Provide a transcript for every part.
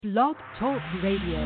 Blog Talk Radio.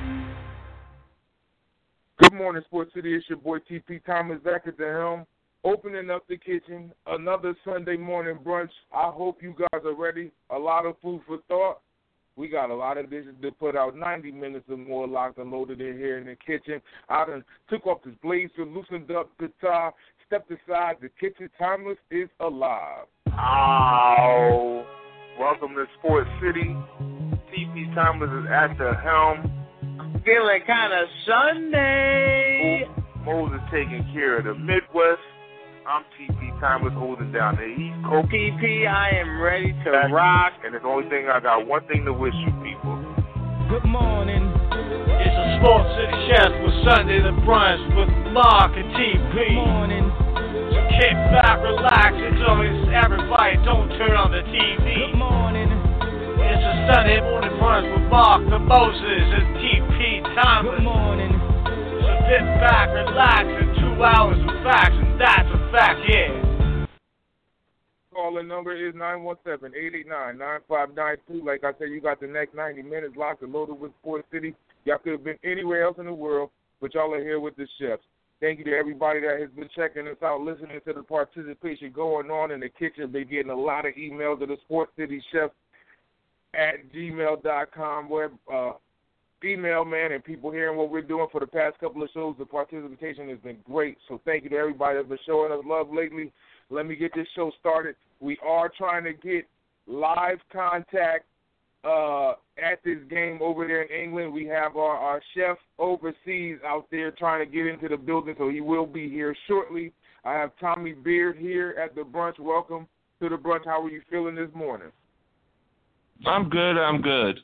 Good morning, Sports City. It's your boy T.P. Thomas back at the helm, opening up the kitchen. Another Sunday morning brunch. I hope you guys are ready. A lot of food for thought. We got a lot of dishes to put out. 90 minutes or more locked and loaded in here in the kitchen. I done took off this blazer, loosened up the tie, stepped aside. The kitchen timeless is alive. Oh, welcome to Sports City. T.P. Timeless is at the helm. Feeling kind of Sunday. Moses taking care of the Midwest. I'm T.P. Timeless holding down the East Coast. PP, I am ready to rock. And the only thing, I got one thing to wish you people. Good morning. It's a Sports City Chef with Sunday the Brunch with Mark and TP. Good morning. So kick back, relax, enjoy everybody. Don't turn on the TV. Good morning. It's a Sunday morning brunch with Mark, the Moses, and TP Thomas. Good morning. So sit back, relax, in 2 hours of facts, and that's a fact, yeah. Calling number is 917-889-9592. Like I said, you got the next 90 minutes locked and loaded with Sports City. Y'all could have been anywhere else in the world, but y'all are here with the chefs. Thank you to everybody that has been checking us out, listening to the participation going on in the kitchen. Been getting a lot of emails to the Sports City Chefs at gmail.com web email, man, and people hearing what we're doing for the past couple of shows. The participation has been great, so thank you to everybody that's been showing us love lately. Let me get this show started. We are trying to get live contact at this game over there in England. We have our chef overseas out there trying to get into the building, so he will be here shortly. I have Tommy Beard here at the brunch. Welcome to the brunch. How are you feeling this morning? I'm good.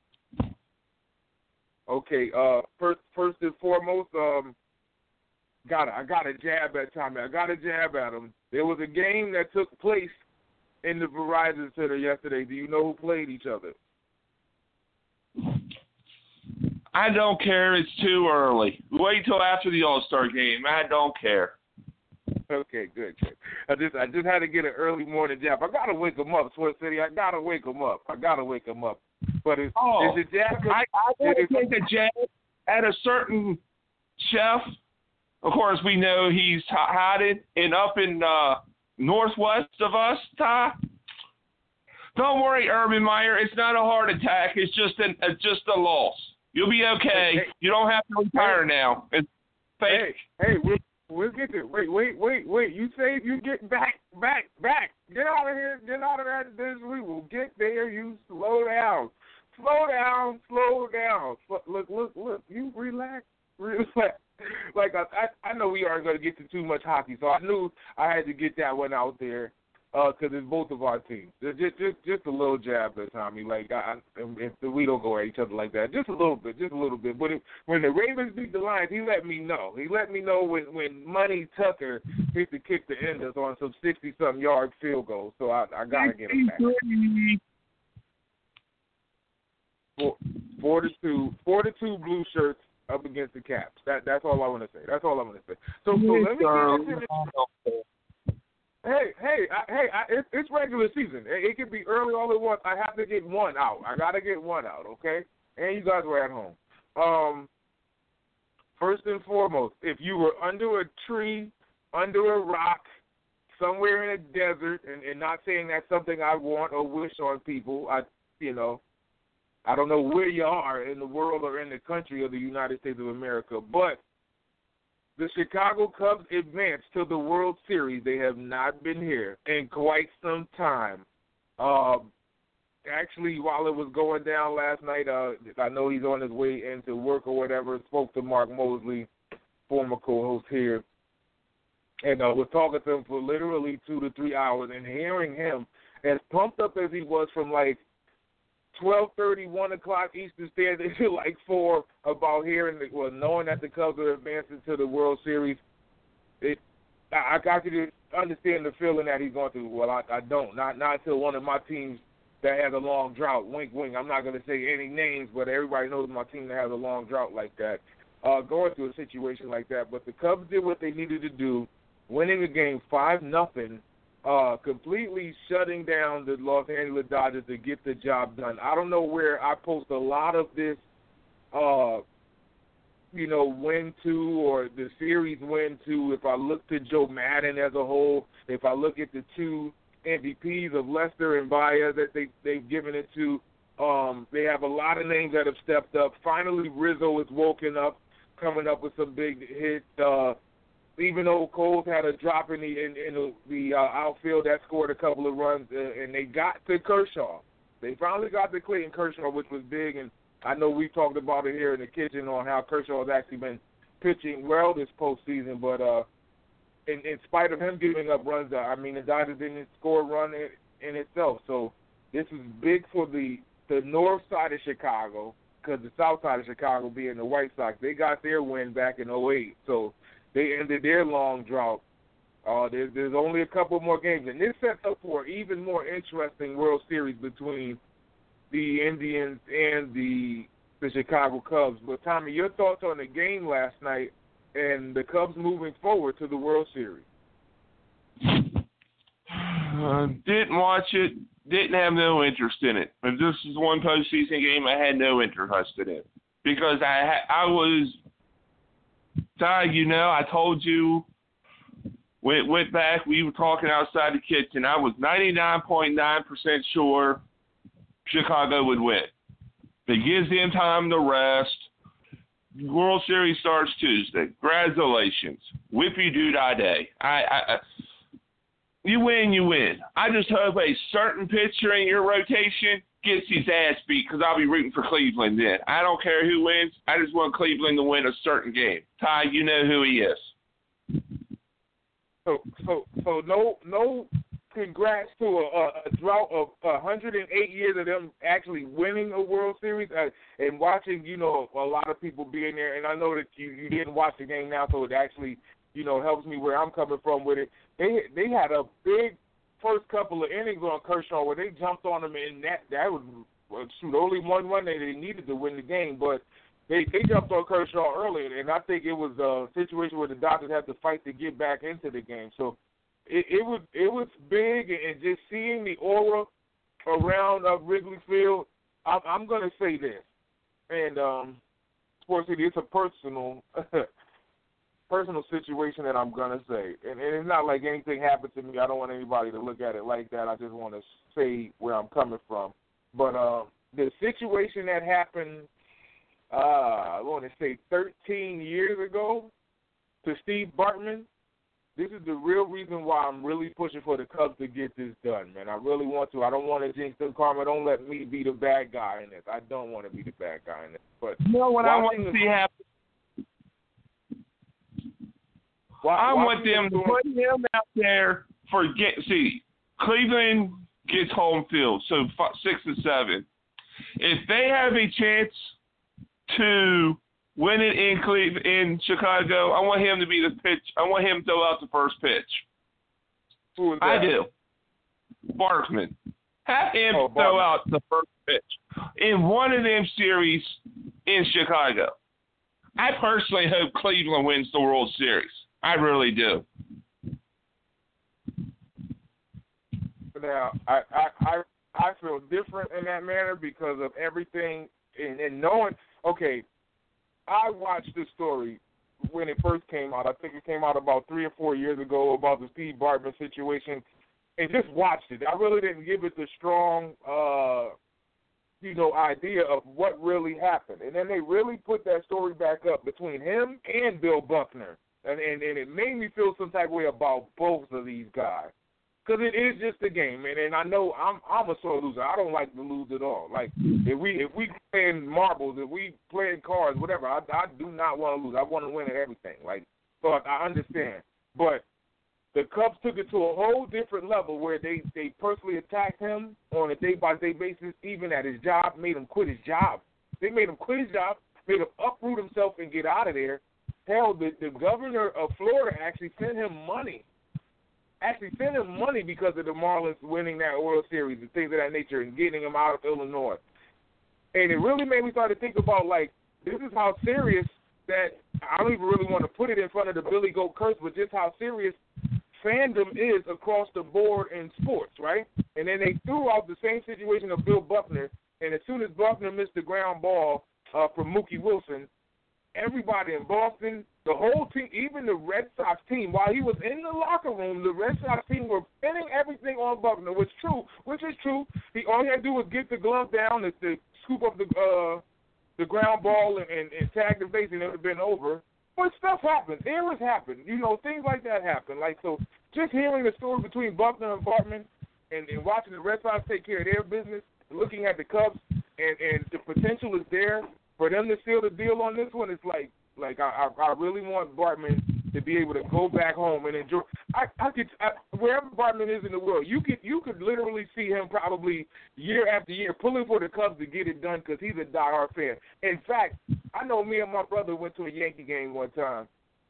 Okay, first and foremost, I got a jab at Tommy. I got a jab at him. There was a game that took place in the Verizon Center yesterday. Do you know who played each other? I don't care. It's too early. Wait till after the All-Star game. I don't care. Okay, good. I just had to get an early morning jab. I gotta wake him up, Sports City. I gotta wake him up. But it's a jab. I want to take a jab at a certain chef. Of course, we know he's hiding up in northwest of us, Ty. Don't worry, Urban Meyer. It's not a heart attack. It's just a loss. You'll be okay. Hey. You don't have to retire now. It's fake. Hey, we'll get there. Wait. You say you get back. Get out of here. Get out of that. We will get there. You slow down. Look. You relax. Like, I know we aren't going to get to too much hockey, so I knew I had to get that one out there because it's both of our teams. Just a little jab there, Tommy. Like, if we don't go at each other like that, just a little bit. But when the Ravens beat the Lions, he let me know. When Money Tucker hit the kick the enders on some 60-something yard field goal. So I gotta get him back. 4-2 blue shirts up against the Caps. That's all I want to say. So let me get into this. Hey! It's regular season. It can be early all at once. I have to get one out. I gotta get one out, okay? And you guys were at home. First and foremost, if you were under a tree, under a rock, somewhere in a desert, and not saying that's something I want or wish on people, I don't know where you are in the world or in the country of the United States of America, but the Chicago Cubs advanced to the World Series. They have not been here in quite some time. Actually, while it was going down last night, I know he's on his way into work or whatever, spoke to Mark Mosley, former co-host here, and was talking to him for literally 2 to 3 hours, and hearing him, as pumped up as he was from like 12:30, 1 o'clock Eastern Standard to like 4 about knowing that the Cubs are advancing to the World Series. I got you to understand the feeling that he's going through. Well, I don't. Not until one of my teams that has a long drought. Wink, wink. I'm not going to say any names, but everybody knows my team that has a long drought like that. Going through a situation like that. But the Cubs did what they needed to do, winning the game 5-0 completely shutting down the Los Angeles Dodgers to get the job done. I don't know where I post a lot of this, win to or the series win to. If I look to Joe Madden as a whole, if I look at the two MVPs of Lester and Baez that they've given it to, they have a lot of names that have stepped up. Finally, Rizzo is woken up, coming up with some big hits. Even though Coles had a drop in the outfield that scored a couple of runs, and they got to Kershaw. They finally got to Clayton Kershaw, which was big, and I know we talked about it here in the kitchen on how Kershaw has actually been pitching well this postseason, but in spite of him giving up runs, the Dodgers didn't score a run in itself. So this is big for the north side of Chicago, because the south side of Chicago being the White Sox, they got their win back in 2008, so they ended their long drought. There's only a couple more games, and this sets up for an even more interesting World Series between the Indians and the Chicago Cubs. But, Tommy, your thoughts on the game last night and the Cubs moving forward to the World Series? Didn't watch it. Didn't have no interest in it. If this is one postseason game, I had no interest in it. Because I was, Ty, I told you, went back, we were talking outside the kitchen. I was 99.9% sure Chicago would win. It gives them time to rest. World Series starts Tuesday. Congratulations. Whippy-doo-dah-day. You win, you win. I just hope a certain pitcher in your rotation gets his ass beat, because I'll be rooting for Cleveland then. I don't care who wins. I just want Cleveland to win a certain game. Ty, you know who he is. So no congrats to a drought of 108 years of them actually winning a World Series, and watching, a lot of people being there. And I know that you didn't watch the game now, so it actually, helps me where I'm coming from with it. They had a big first couple of innings on Kershaw where they jumped on him, and that was only one run they needed to win the game, but they jumped on Kershaw early, and I think it was a situation where the Dodgers had to fight to get back into the game. So it was big, and just seeing the aura around Wrigley Field, I'm going to say this, and Sports City, it's a personal situation that I'm going to say. And it's not like anything happened to me. I don't want anybody to look at it like that. I just want to say where I'm coming from. But the situation that happened, I want to say 13 years ago to Steve Bartman, this is the real reason why I'm really pushing for the Cubs to get this done, man. I really want to. I don't want to jinx them, Karma. Don't let me be the bad guy in this. I don't want to be the bad guy in this. But what I want to see happen, I want them to put him out there Cleveland gets home field, so 6 and 7. If they have a chance to win it in Chicago, I want him to be the pitch. I want him to throw out the first pitch. Who is that? I do. Barkman. Have him throw out the first pitch in one of them series in Chicago. I personally hope Cleveland wins the World Series. I really do. Now, I feel different in that manner because of everything and knowing. Okay, I watched this story when it first came out. I think it came out about 3 or 4 years ago about the Steve Bartman situation, and just watched it. I really didn't give it the strong, idea of what really happened. And then they really put that story back up between him and Bill Buckner. And it made me feel some type of way about both of these guys. Because it is just a game, and I know I'm a sore loser. I don't like to lose at all. Like, if we playing marbles, if we playing cards, whatever, I do not want to lose. I want to win at everything. Like, so I understand. But the Cubs took it to a whole different level where they personally attacked him on a day-by-day basis, even at his job, made him quit his job. They made him quit his job, made him uproot himself and get out of there. Hell, the governor of Florida actually sent him money. Because of the Marlins winning that World Series and things of that nature and getting him out of Illinois. And it really made me start to think about, like, this is how serious that, I don't even really want to put it in front of the Billy Goat curse, but just how serious fandom is across the board in sports, right? And then they threw out the same situation of Bill Buckner, and as soon as Buckner missed the ground ball from Mookie Wilson, everybody in Boston, the whole team, even the Red Sox team, while he was in the locker room, the Red Sox team were pinning everything on Buckner, which is true. All he had to do was get the glove down to scoop up the ground ball and tag the base, and it would have been over. But stuff happens. Errors happen. Things like that happen. So just hearing the story between Buckner and Bartman and watching the Red Sox take care of their business, looking at the Cubs, and the potential is there for them to seal the deal on this one. It's like I really want Bartman to be able to go back home and enjoy. Wherever Bartman is in the world, you could literally see him probably year after year pulling for the Cubs to get it done because he's a diehard fan. In fact, I know me and my brother went to a Yankee game one time,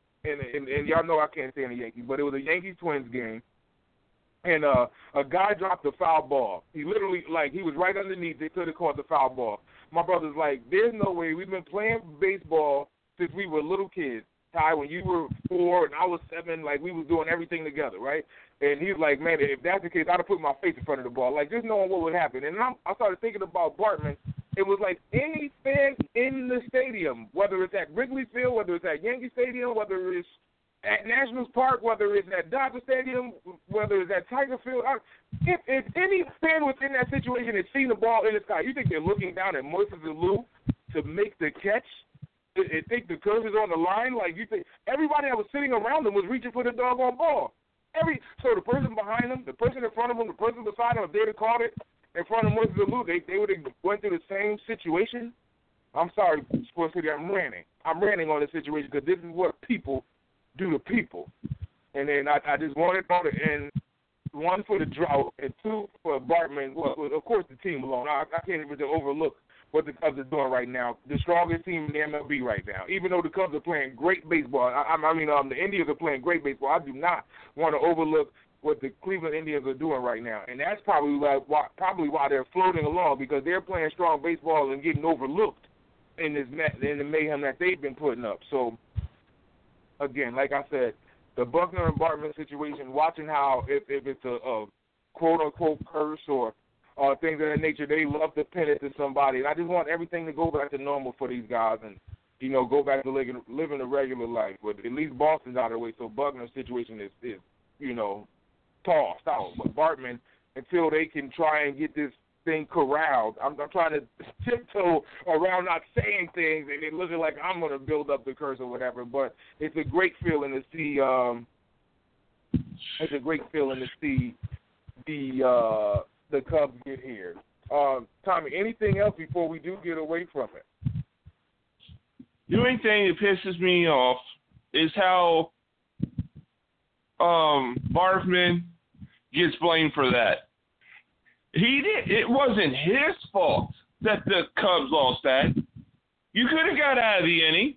and y'all know I can't stand the Yankees, but it was a Yankees-Twins game, and a guy dropped a foul ball. He literally, he was right underneath. They could have caught the foul ball. My brother's like, there's no way. We've been playing baseball since we were little kids. Ty, when you were 4 and I was 7, we was doing everything together, right? And he's like, man, if that's the case, I'd have put my face in front of the ball, just knowing what would happen. And I started thinking about Bartman. It was like any fan in the stadium, whether it's at Wrigley Field, whether it's at Yankee Stadium, whether it's at Nationals Park, whether it's at Dodger Stadium, whether it's at Tiger Field. If any fan within that situation has seen the ball in the sky, you think they're looking down at Moises Alou to make the catch? They think the curve is on the line. You think everybody that was sitting around them was reaching for the doggone ball. So the person behind them, the person in front of them, the person beside them, if they'd have caught it in front of Moises Alou, they would have went through the same situation. I'm sorry, Sports City, I'm ranting. I'm ranting on this situation because this is what people do to people. And then I just wanted to end, 1, for the drought, and 2, for Bartman. Well, of course, the team alone. I can't even overlook what the Cubs are doing right now. The strongest team in the MLB right now. Even though the Cubs are playing great baseball, the Indians are playing great baseball, I do not want to overlook what the Cleveland Indians are doing right now. And that's probably why they're floating along, because they're playing strong baseball and getting overlooked in the mayhem that they've been putting up. So, again, like I said, the Buckner and Bartman situation, watching how if it's a quote-unquote curse or things of that nature, they love to pin it to somebody. And I just want everything to go back to normal for these guys and, go back to living a regular life. But at least Boston's out of the way, so Buckner's situation is tossed out. But Bartman, until they can try and get this thing corralled, I'm trying to tiptoe around not saying things and it looking like I'm going to build up the curse or whatever. But it's a great feeling to see. It's a great feeling to see the Cubs get here. Tommy, anything else before we do get away from it? The only thing that pisses me off is how Bartman gets blamed for that. It wasn't his fault that the Cubs lost that. You could have got out of the inning.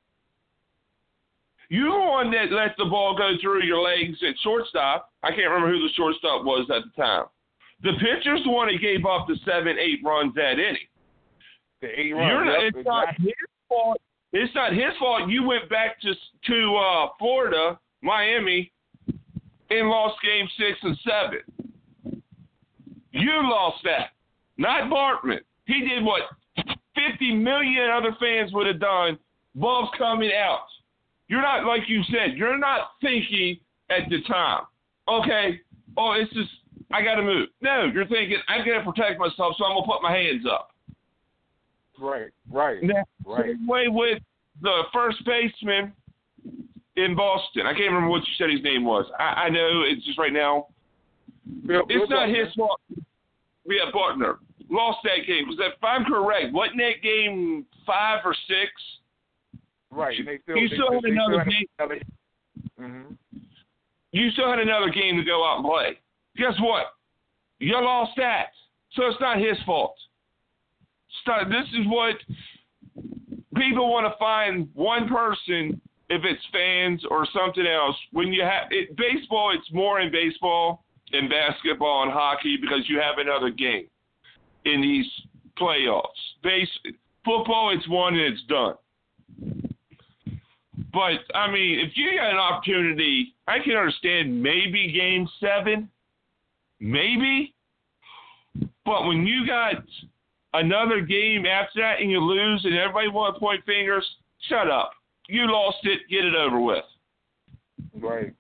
You're the one that let the ball go through your legs at shortstop. I can't remember who the shortstop was at the time. The pitcher's the one that gave up the 7-8 runs that inning. The 8 runs. It's not his fault. It's not his fault. You went back to Florida, Miami, and lost game 6 and 7. You lost that, not Bartman. He did what 50 million other fans would have done. Balls coming out. You're not, like you said, you're not thinking at the time, okay, it's just, I got to move. No, you're thinking, I'm going to protect myself, so I'm going to put my hands up. Right. Same way with the first baseman in Boston. I can't remember what you said his name was. I know it's just right now. It's not his fault. We have Bartner. Lost that game. Because if I'm correct, wasn't that game 5 or 6? Right. You still had another game. Mm-hmm. You still had another game to go out and play. Guess what? You lost that. So it's not his fault. This is what people want to find one person, if it's fans or something else. When you have baseball, it's more in baseball and basketball and hockey because you have another game in these playoffs. Football, it's one and it's done. But, I mean, if you got an opportunity, I can understand maybe Game 7, maybe. But when you got another game after that and you lose and everybody wants to point fingers, shut up. You lost it. Get it over with. Right.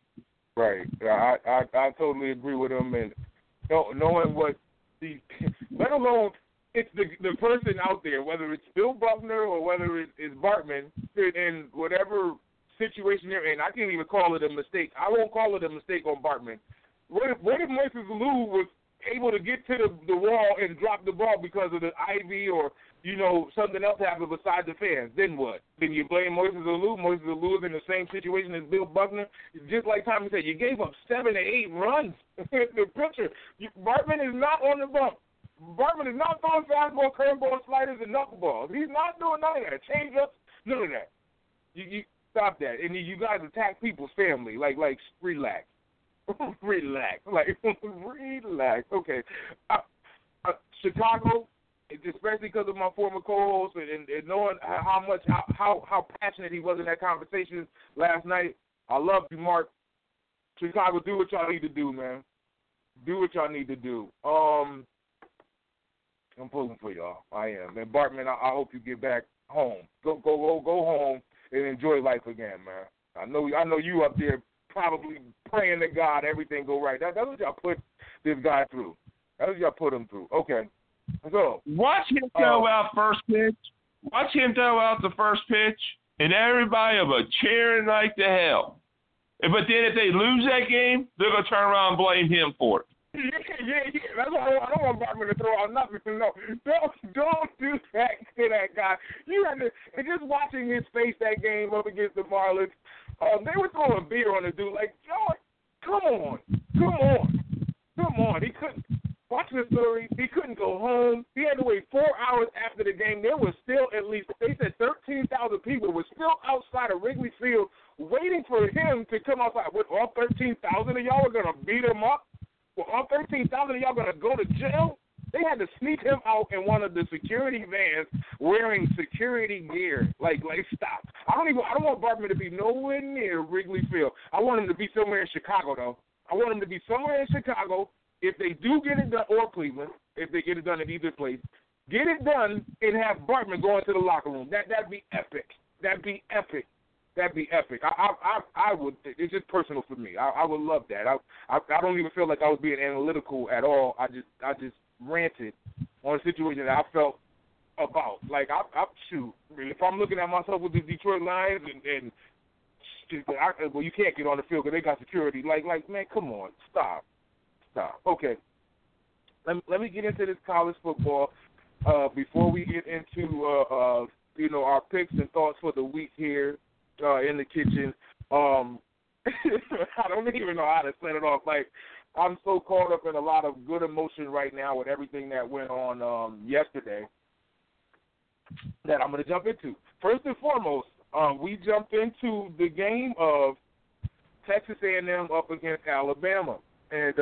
I totally agree with him. And knowing what let alone it's the person out there, whether it's Bill Buckner or whether it's Bartman, in whatever situation they're in, I can't even call it a mistake. I won't call it a mistake on Bartman. What if Moises Alou was able to get to the wall and drop the ball because of the ivy or, something else happened besides the fans? Then what? Then you blame Moises Alou? Moises Alou is in the same situation as Bill Buckner. Just like Tommy said, you gave up 7 to 8 runs. The pitcher, Bartman is not on the bump. Bartman is not throwing fastball, curveball, sliders, and knuckleballs. He's not doing none of that. Change-ups, none of that. You stop that. And you guys attack people's family. Like relax. Relax. Relax. Okay. Chicago, especially because of my former co-host and knowing how passionate he was in that conversation last night, I love you, Mark. Chicago, do what y'all need to do, man. Do what y'all need to do. I'm pulling for y'all. I am. And Bartman, I hope you get back home. Go home and enjoy life again, man. I know you up there probably praying to God everything go right. That's what y'all put this guy through. That's what y'all put him through. Okay. So watch him throw out first pitch. Watch him throw out the first pitch, and everybody will be cheering like the hell. But then if they lose that game, they're gonna turn around and blame him for it. Yeah. That's why I don't want Bartman to throw out nothing. No, don't do that to that guy. You had to, and just watching his face that game up against the Marlins, they were throwing beer on the dude. Like, yo, come on. He couldn't. Watch the story. He couldn't go home. He had to wait 4 hours after the game. There was still at least, they said 13,000 people were still outside of Wrigley Field waiting for him to come outside. With all 13,000 of y'all were going to beat him up? Well, all 13,000 of y'all going to go to jail? They had to sneak him out in one of the security vans wearing security gear. Like stop. I don't want Bartman to be nowhere near Wrigley Field. I want him to be somewhere in Chicago, though. I want him to be somewhere in Chicago. If they do get it done, or Cleveland, if they get it done at either place, get it done and have Bartman go into the locker room. That'd be epic. That'd be epic. I would. It's just personal for me. I would love that. I don't even feel like I was being analytical at all. I just ranted on a situation that I felt about. Like shoot. If I'm looking at myself with the Detroit Lions and you can't get on the field because they got security. Like man, come on, stop. Okay. Let me get into this college football before we get into our picks and thoughts for the week here in the kitchen. I don't even know how to set it off. Like, I'm so caught up in a lot of good emotion right now with everything that went on yesterday that I'm going to jump into. First and foremost, we jumped into the game of Texas A&M up against Alabama. And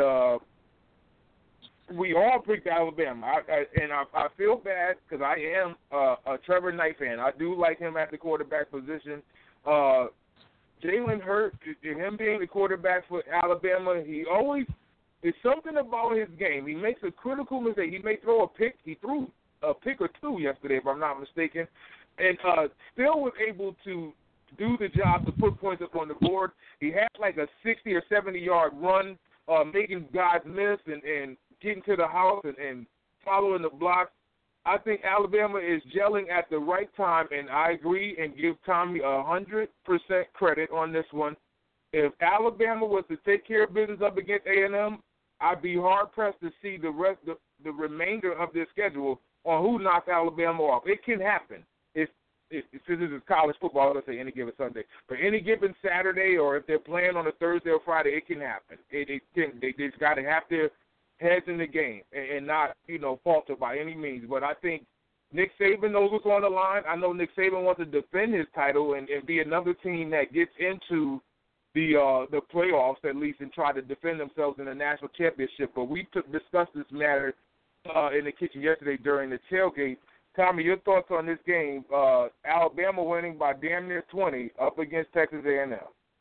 we all picked Alabama. I feel bad because I am a Trevor Knight fan. I do like him at the quarterback position. Jalen Hurts, him being the quarterback for Alabama, he always – there's something about his game. He makes a critical mistake. He may throw a pick. He threw a pick or two yesterday, if I'm not mistaken, and still was able to do the job to put points up on the board. He had like a 60 or 70-yard run, making guys miss and getting to the house and following the blocks. I think Alabama is gelling at the right time, and I agree and give Tommy 100% credit on this one. If Alabama was to take care of business up against A&M, I'd be hard-pressed to see the remainder of their schedule on who knocks Alabama off. It can happen. Since this is college football, I'm going to say any given Sunday. But any given Saturday, or if they're playing on a Thursday or Friday, it can happen. They just got to have their heads in the game and not, falter by any means. But I think Nick Saban knows what's on the line. I know Nick Saban wants to defend his title and be another team that gets into the playoffs at least and try to defend themselves in the national championship. But we discussed this matter in the kitchen yesterday during the tailgate. Tommy, your thoughts on this game? Alabama winning by damn near 20 up against Texas A&M.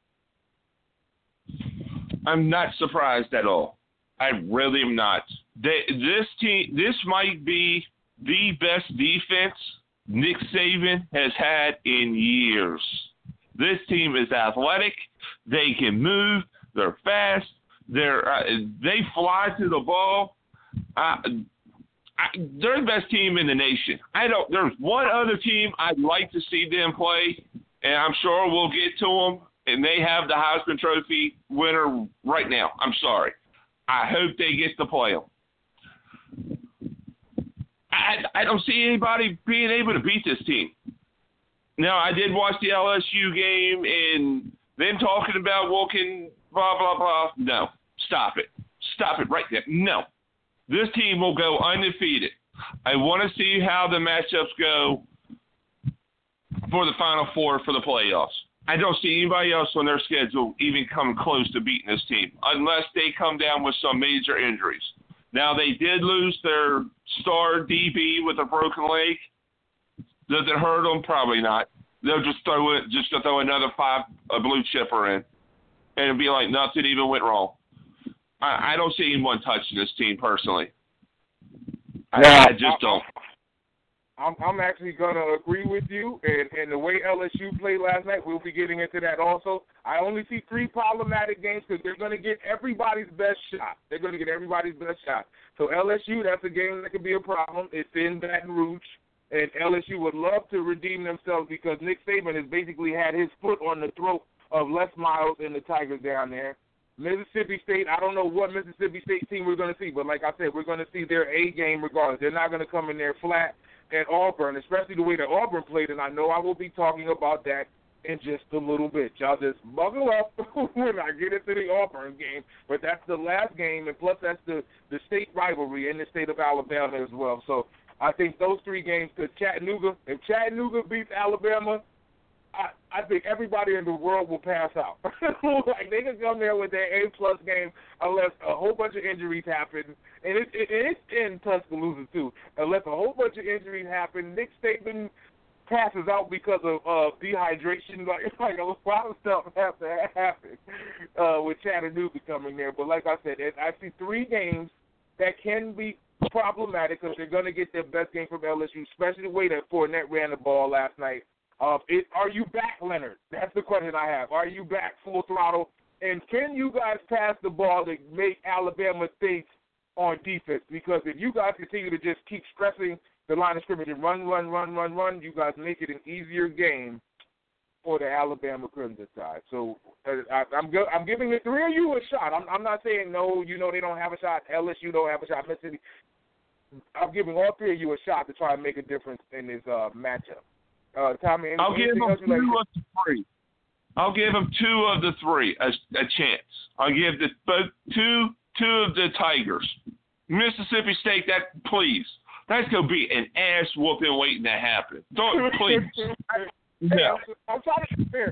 I'm not surprised at all. I really am not. This might be the best defense Nick Saban has had in years. This team is athletic. They can move. They're fast. They fly to the ball. They're the best team in the nation. There's one other team I'd like to see them play, and I'm sure we'll get to them. And they have the Heisman Trophy winner right now. I'm sorry. I hope they get to play them. I don't see anybody being able to beat this team. Now, I did watch the LSU game, and them talking about Wilkin, blah, blah, blah. No, stop it. Stop it right there. No. This team will go undefeated. I want to see how the matchups go for the Final Four for the playoffs. I don't see anybody else on their schedule even come close to beating this team unless they come down with some major injuries. Now, they did lose their star DB with a broken leg. Does it hurt them? Probably not. They'll just throw another a blue chipper in, and it'll be like nothing even went wrong. I don't see anyone touching this team personally. I just don't. I'm actually going to agree with you, and the way LSU played last night, we'll be getting into that also. I only see 3 problematic games because they're going to get everybody's best shot. They're going to get everybody's best shot. So LSU, that's a game that could be a problem. It's in Baton Rouge, and LSU would love to redeem themselves because Nick Saban has basically had his foot on the throat of Les Miles and the Tigers down there. Mississippi State, I don't know what Mississippi State team we're going to see, but like I said, we're going to see their A game regardless. They're not going to come in there flat. And Auburn, especially the way that Auburn played, and I know I will be talking about that in just a little bit. Y'all just buckle up when I get into the Auburn game. But that's the last game, and plus that's the state rivalry in the state of Alabama as well. So I think those 3 games, because if Chattanooga beats Alabama, I think everybody in the world will pass out. Like they can come there with their A-plus game unless a whole bunch of injuries happen. And it's in Tuscaloosa, too. Unless a whole bunch of injuries happen, Nick Saban passes out because of dehydration. Like a lot of stuff has to happen with Chattanooga coming there. But like I said, I see 3 games that can be problematic because they're going to get their best game from LSU, especially the way that Fournette ran the ball last night. Are you back, Leonard? That's the question I have. Are you back full throttle? And can you guys pass the ball to make Alabama think on defense? Because if you guys continue to just keep stressing the line of scrimmage and run, you guys make it an easier game for the Alabama Crimson Tide. So I'm giving the 3 of you a shot. I'm not saying no, they don't have a shot. LSU don't have a shot. Mississippi. I'm giving all 3 of you a shot to try and make a difference in this matchup. Tommy, I'll give them 2 of the 3. I'll give them 2 of the 3 a chance. I'll give both two of the Tigers. Mississippi State, please. That's going to be an ass whooping waiting to happen. Don't, please. No. I'm trying to be fair.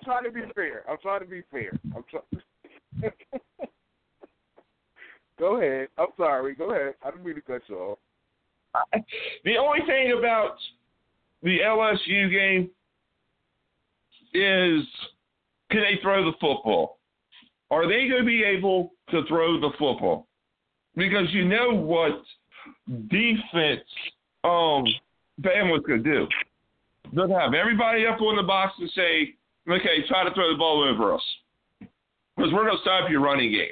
Go ahead. I'm sorry. Go ahead. I didn't mean to cut you off. The only thing about the LSU game is, can they throw the football? Are they going to be able to throw the football? Because you know what defense Bama's going to do. They'll have everybody up on the box and say, okay, try to throw the ball over us. Because we're going to stop your running game.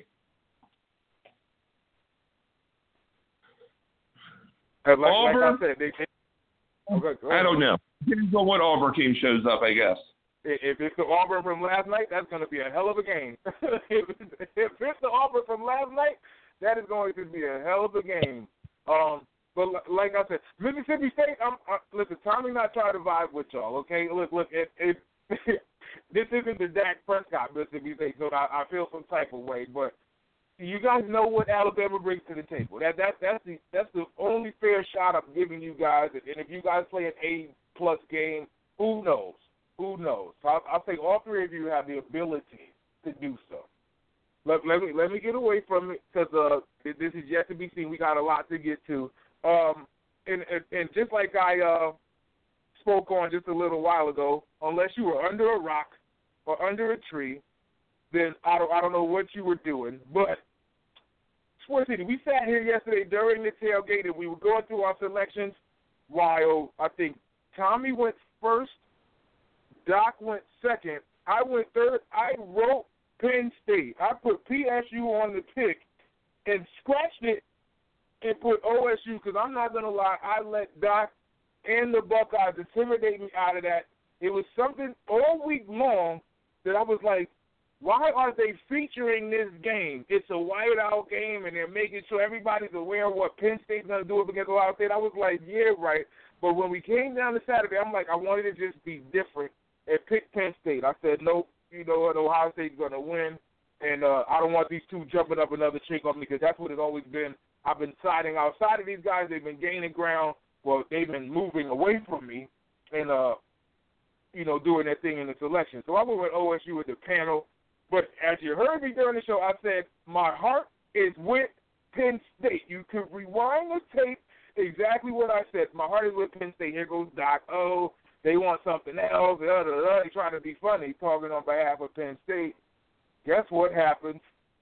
Auburn, like I said, I don't know. Depends on what Auburn team shows up, I guess. If it's the Auburn from last night, that's going to be a hell of a game. If it's the Auburn from last night, that is going to be a hell of a game. But like I said, Mississippi State, listen, Tommy not trying to vibe with y'all, okay? Look, this isn't the Dak Prescott Mississippi State, so I feel some type of way, but you guys know what Alabama brings to the table. That's the only fair shot I'm giving you guys. And if you guys play an A-plus game, who knows? So I'll say all 3 of you have the ability to do so. Let me get away from it because this is yet to be seen. We got a lot to get to. and just like I spoke on just a little while ago, unless you were under a rock or under a tree, then I don't know what you were doing. But Sports City, we sat here yesterday during the tailgate and we were going through our selections while I think Tommy went first, Doc went second, I went third. I wrote Penn State. I put PSU on the pick and scratched it and put OSU because I'm not going to lie, I let Doc and the Buckeyes intimidate me out of that. It was something all week long that I was like, why are they featuring this game? It's a whiteout game, and they're making sure everybody's aware of what Penn State's going to do against Ohio State. I was like, yeah, right. But when we came down to Saturday, I'm like, I wanted to just be different and pick Penn State. I said, nope, you know what, Ohio State's going to win, and I don't want these two jumping up another cheek on me because that's what it's always been. I've been siding outside of these guys. They've been gaining ground. Well, they've been moving away from me and, doing their thing in the selection. So I went with OSU with the panel. But as you heard me during the show, I said my heart is with Penn State. You can rewind the tape exactly what I said. My heart is with Penn State. Here goes Doc. Oh, they want something else. They're trying to be funny, talking on behalf of Penn State. Guess what happens?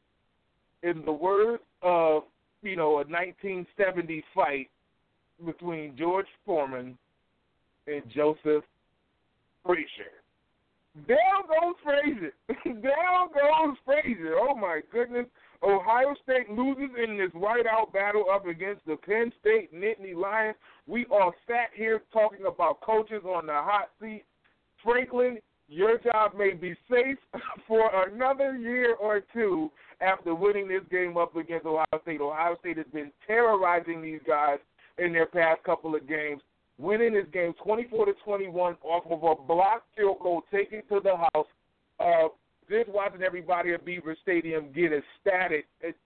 In the words of, a 1970 fight between George Foreman and Joseph Frazier. Down goes Frazier. Down goes Frazier. Oh, my goodness. Ohio State loses in this whiteout battle up against the Penn State Nittany Lions. We all sat here talking about coaches on the hot seat. Franklin, your job may be safe for another year or two after winning this game up against Ohio State. Ohio State has been terrorizing these guys in their past couple of games, winning this game 24-21 off of a blocked field goal, taken to the house. Just watching everybody at Beaver Stadium get ecstatic.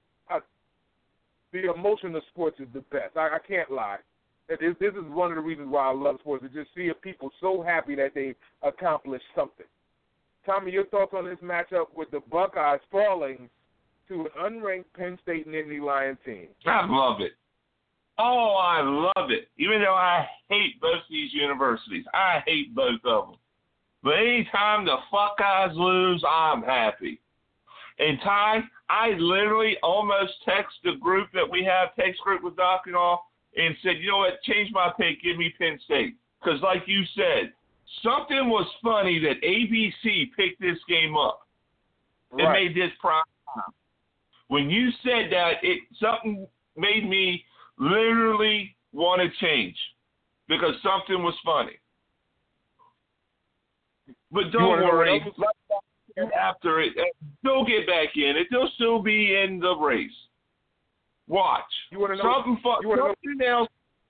The emotion of sports is the best. I can't lie. This is one of the reasons why I love sports, to just see people so happy that they accomplished something. Tommy, your thoughts on this matchup with the Buckeyes falling to an unranked Penn State Nittany Lion team? I love it. Oh, I love it. Even though I hate both these universities. I hate both of them. But anytime the Buckeyes lose, I'm happy. And Ty, I literally almost text the group that we have, text group with Doc and all, and said, you know what, change my pick, give me Penn State. Because like you said, something was funny that ABC picked this game up. It made this prime time. When you said that, something made me literally want to change because something was funny. But don't worry, after it, they'll get back in. It'll still be in the race. Watch. You want to know something else?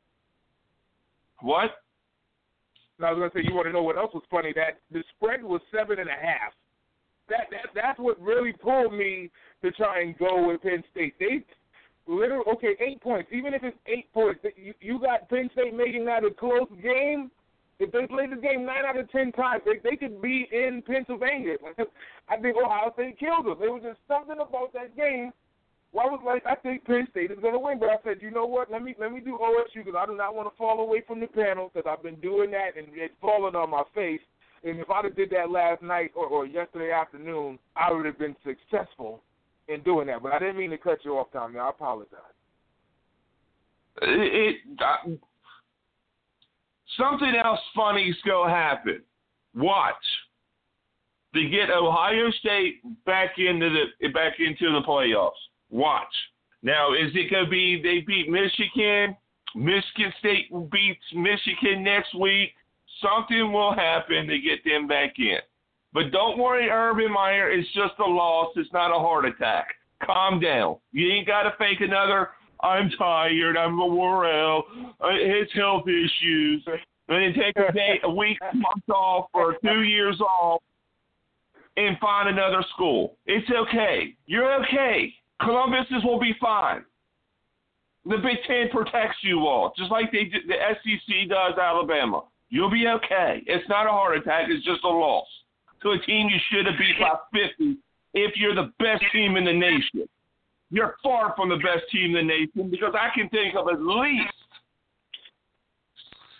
What? No, I was going to say, you want to know what else was funny? That the spread was 7.5. That's what really pulled me to try and go with Penn State. They literally, 8 points. Even if it's 8 points, you got Penn State making that a close game. If they played the game 9 out of 10 times, they could be in Pennsylvania. I think Ohio State killed them. There was just something about that game. Well, I was like, I think Penn State is going to win. But I said, you know what? Let me do OSU because I do not want to fall away from the panel because I've been doing that and it's falling on my face. And if I'd have did that last night or yesterday afternoon, I would have been successful in doing that. But I didn't mean to cut you off, Tommy. I apologize. Something else funny is going to happen. Watch. They get Ohio State back into the playoffs. Watch. Now, is it going to be they beat Michigan? Michigan State beats Michigan next week. Something will happen to get them back in. But don't worry, Urban Meyer. It's just a loss. It's not a heart attack. Calm down. You ain't got to fake another, I'm tired, I'm morale, his health issues, and then take a week, month off, or 2 years off, and find another school. It's okay. You're okay. Columbus will be fine. The Big Ten protects you all, just like the SEC does Alabama. You'll be okay. It's not a heart attack. It's just a loss to a team you should have beat by 50 if you're the best team in the nation. You're far from the best team in the nation because I can think of at least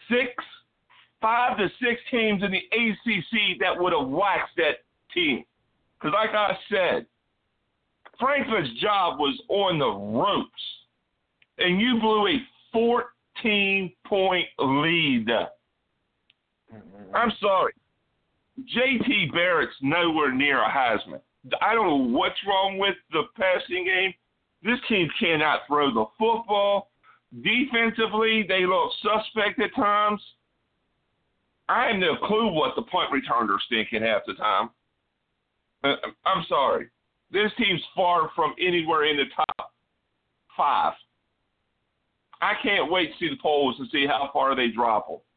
5 to 6 teams in the ACC that would have waxed that team. Because like I said, Franklin's job was on the ropes, and you blew a 14-point lead. I'm sorry. J.T. Barrett's nowhere near a Heisman. I don't know what's wrong with the passing game. This team cannot throw the football. Defensively, they look suspect at times. I have no clue what the punt returners thinking half the time. I'm sorry. This team's far from anywhere in the top 5. I can't wait to see the polls to see how far they drop them.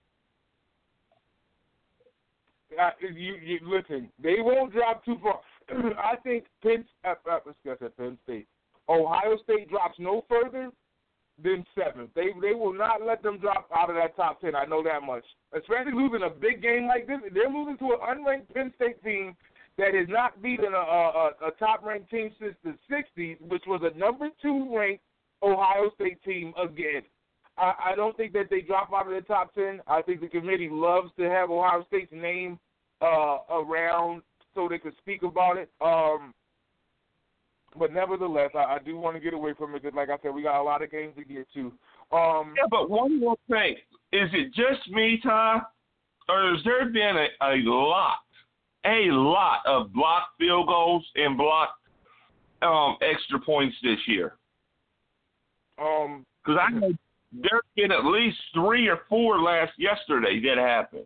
You listen, they won't drop too far. I think Penn State. Ohio State drops no further than 7th. They will not let them drop out of that top 10. I know that much. Especially losing a big game like this. They're losing to an unranked Penn State team that has not beaten a top-ranked team since the 60s, which was a number 2 ranked Ohio State team again. I don't think that they drop out of the top 10. I think the committee loves to have Ohio State's name around so they could speak about it. But nevertheless, I do want to get away from it because, like I said, we got a lot of games to get to. Yeah, but one more thing. Is it just me, Ty, or has there been a lot of blocked field goals and blocked extra points this year? Because I know there's been at least 3 or 4 yesterday that happened.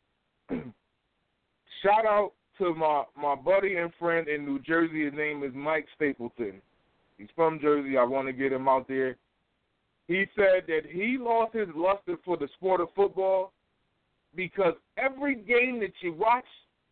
Shout out to my buddy and friend in New Jersey. His name is Mike Stapleton. He's from Jersey. I want to get him out there. He said that he lost his luster for the sport of football because every game that you watch,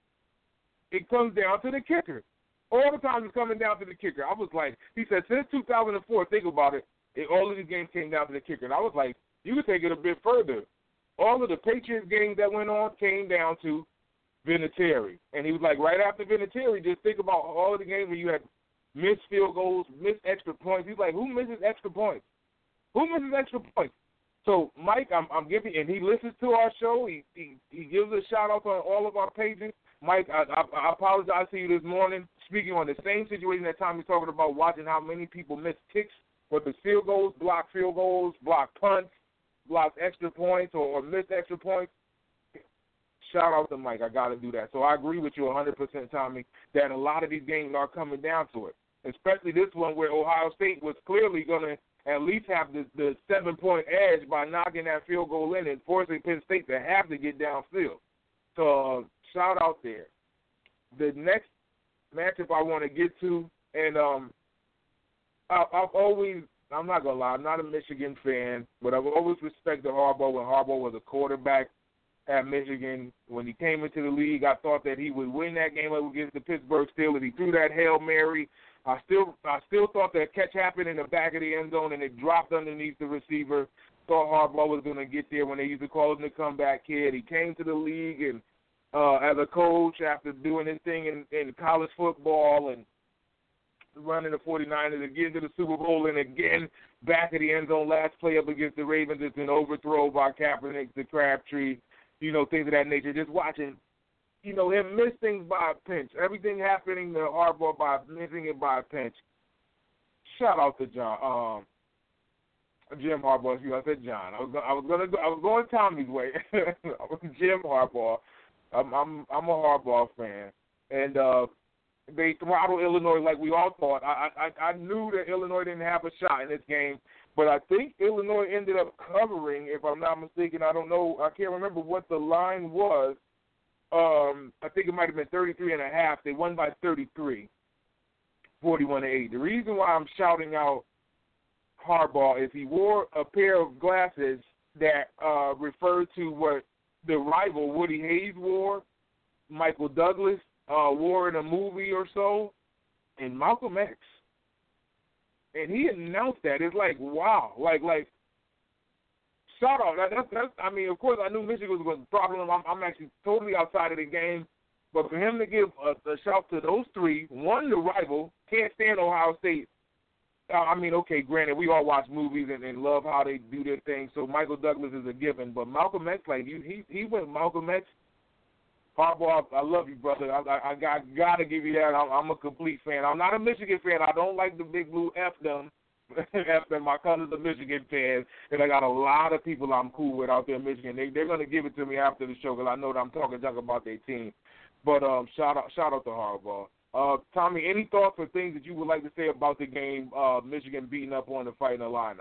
it comes down to the kicker. All the time it's coming down to the kicker. I was like, he said, since 2004, think about it, all of these games came down to the kicker. And I was like, you could take it a bit further. All of the Patriots games that went on came down to Vinatieri. And he was like, right after Vinatieri, just think about all of the games where you had missed field goals, missed extra points. He's like, who misses extra points? Who misses extra points? So, Mike, I'm giving, and he listens to our show. He gives a shout-out on all of our pages. Mike, I apologize to you this morning, speaking on the same situation that Tommy's talking about, watching how many people miss kicks, whether field goals, block punts, block extra points, or miss extra points. Shout out to Mike. I got to do that. So I agree with you 100%, Tommy, that a lot of these games are coming down to it, especially this one where Ohio State was clearly going to at least have the 7-point edge by knocking that field goal in and forcing Penn State to have to get downfield. So shout out there. The next matchup I want to get to, and I've always, I'm not going to lie, I'm not a Michigan fan, but I've always respected Harbaugh when Harbaugh was a quarterback at Michigan. When he came into the league, I thought that he would win that game against the Pittsburgh Steelers. He threw that Hail Mary. I still thought that catch happened in the back of the end zone and it dropped underneath the receiver. Thought Harbaugh was going to get there when they used to call him the comeback kid. He came to the league and as a coach after doing his thing in college football and running the 49ers again to the Super Bowl and again back at the end zone last play up against the Ravens. It's an overthrow by Kaepernick, the Crabtree, things of that nature. Just watching, him miss things by a pinch. Everything happening to Harbaugh by missing it by a pinch. Shout out to Jim Harbaugh. I said John. I was going Tommy's way. Jim Harbaugh. I'm a Harbaugh fan, and they throttled Illinois like we all thought. I knew that Illinois didn't have a shot in this game, but I think Illinois ended up covering, if I'm not mistaken. I don't know. I can't remember what the line was. I think it might have been 33.5. They won by 33, 41-8. The reason why I'm shouting out Harbaugh is he wore a pair of glasses that referred to what the rival Woody Hayes wore, Michael Douglas wore in a movie or so, and Malcolm X. And he announced that. It's like, wow. Like shout out. That's, I mean, of course, I knew Michigan was going to throttle him. I'm actually totally outside of the game. But for him to give a shout to those three, one, the rival, can't stand Ohio State, I mean, okay, granted, we all watch movies and love how they do their thing, so Michael Douglas is a given. But Malcolm X, like, he went Malcolm X. Harbaugh, I love you, brother. I gotta give you that. I'm a complete fan. I'm not a Michigan fan. I don't like the Big Blue. F them. F them. My cousin's a Michigan fan, and I got a lot of people I'm cool with out there in Michigan. They're gonna give it to me after the show because I know that I'm talking junk about their team. But shout out to Harbaugh. Tommy, any thoughts or things that you would like to say about the game? Michigan beating up on the Fighting Illini.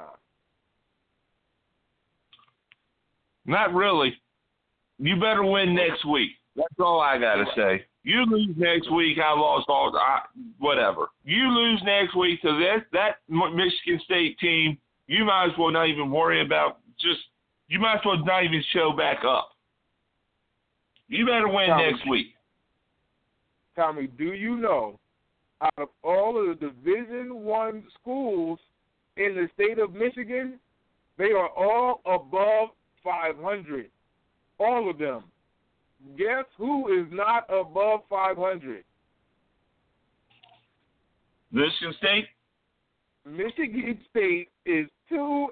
Not really. You better win next week. That's all I got to say. You lose next week, I lost all whatever. You lose next week to that Michigan State team, you might as well not even worry about you might as well not even show back up. You better win next week. Tommy, do you know, out of all of the Division I schools in the state of Michigan, they are all above 500. All of them. Guess who is not above 500? Michigan State? Michigan State is 2-5.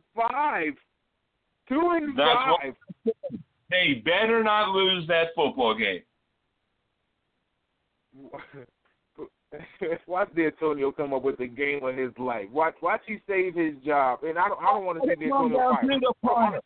2-5. They better not lose that football game. Watch D'Antonio come up with the game of his life. Watch he save his job. And I don't want to see D'Antonio fight.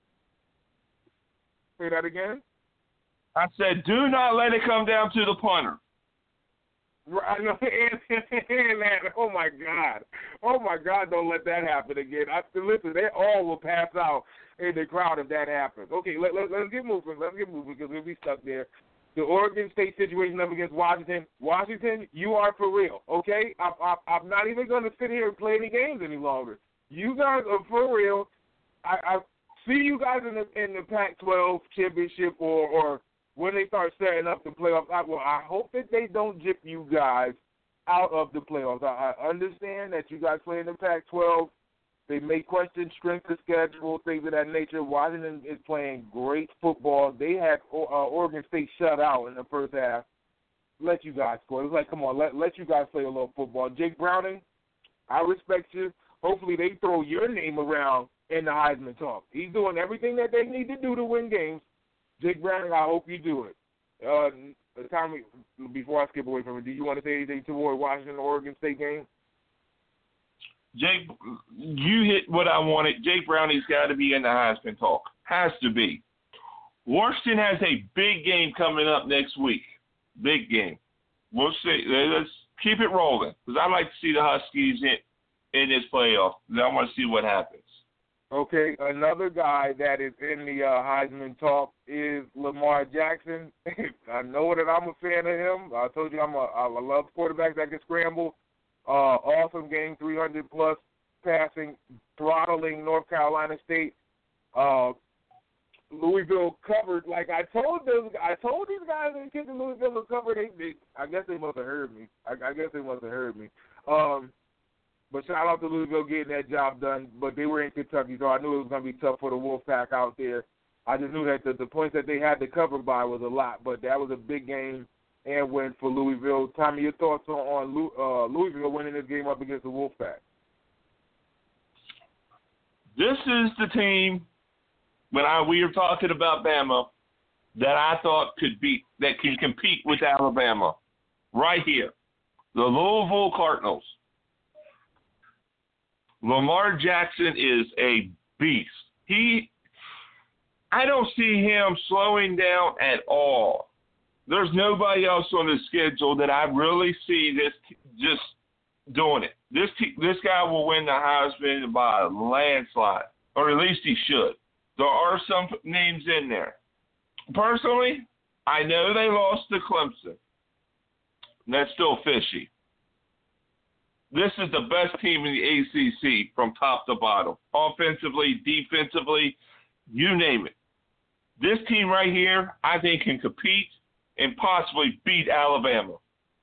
Say that again? I said, do not let it come down to the punter. Right, and oh my God, don't let that happen again. Listen, they all will pass out in the crowd if that happens. Okay, let's get moving. Because we'll be stuck there. The Oregon State situation up against Washington. Washington, you are for real, okay? I'm not even going to sit here and play any games any longer. You guys are for real. I see you guys in the Pac-12 championship or when they start setting up the playoffs. I hope that they don't jip you guys out of the playoffs. I understand that you guys play in the Pac-12. They may question strength of schedule, things of that nature. Washington is playing great football. They had Oregon State shut out in the first half. Let you guys score. It was like, come on, let you guys play a little football. Jake Browning, I respect you. Hopefully they throw your name around in the Heisman talk. He's doing everything that they need to do to win games. Jake Browning, I hope you do it. Tommy, before I skip away from it, do you want to say anything toward Washington-Oregon State game? Jake, you hit what I wanted. Jake Browning's got to be in the Heisman talk. Has to be. Washington has a big game coming up next week. Big game. We'll see. Let's keep it rolling because I like to see the Huskies in this playoff. I want to see what happens. Okay, another guy that is in the Heisman talk is Lamar Jackson. I know that I'm a fan of him. I told you I love quarterbacks that can scramble. Awesome game, 300-plus passing, throttling North Carolina State. Louisville covered. Like I told these guys in kids in Louisville were covered. I guess they must have heard me. But shout out to Louisville getting that job done. But they were in Kentucky, so I knew it was going to be tough for the Wolfpack out there. I just knew that the points that they had to cover by was a lot. But that was a big game and win for Louisville. Tommy, your thoughts on Louisville winning this game up against the Wolfpack? This is the team, when we were talking about Bama, that I thought that can compete with Alabama right here. The Louisville Cardinals. Lamar Jackson is a beast. I don't see him slowing down at all. There's nobody else on the schedule that I really see this just doing it. This guy will win the Heisman by a landslide, or at least he should. There are some names in there. Personally, I know they lost to Clemson. That's still fishy. This is the best team in the ACC from top to bottom. Offensively, defensively, you name it. This team right here, I think, can compete and possibly beat Alabama.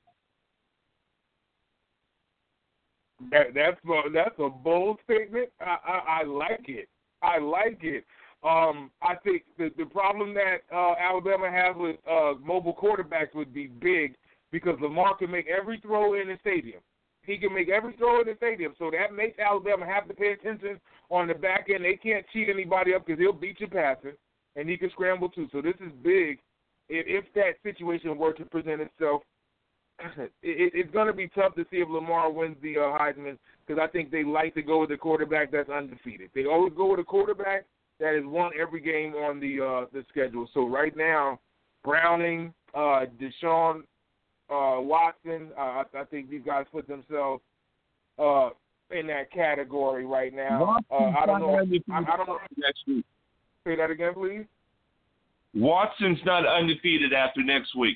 That's a bold statement. I like it. I think the problem that Alabama has with mobile quarterbacks would be big because Lamar can make every throw in the stadium. He can make every throw in the stadium. So that makes Alabama have to pay attention on the back end. They can't cheat anybody up because he'll beat you passing, and he can scramble too. So this is big. If that situation were to present itself, it's going to be tough to see if Lamar wins the Heisman, because I think they like to go with a quarterback that's undefeated. They always go with a quarterback that has won every game on the schedule. So right now, Browning, Deshaun Watson, I think these guys put themselves in that category right now. I don't know. Next week. Say that again, please. Watson's not undefeated after next week.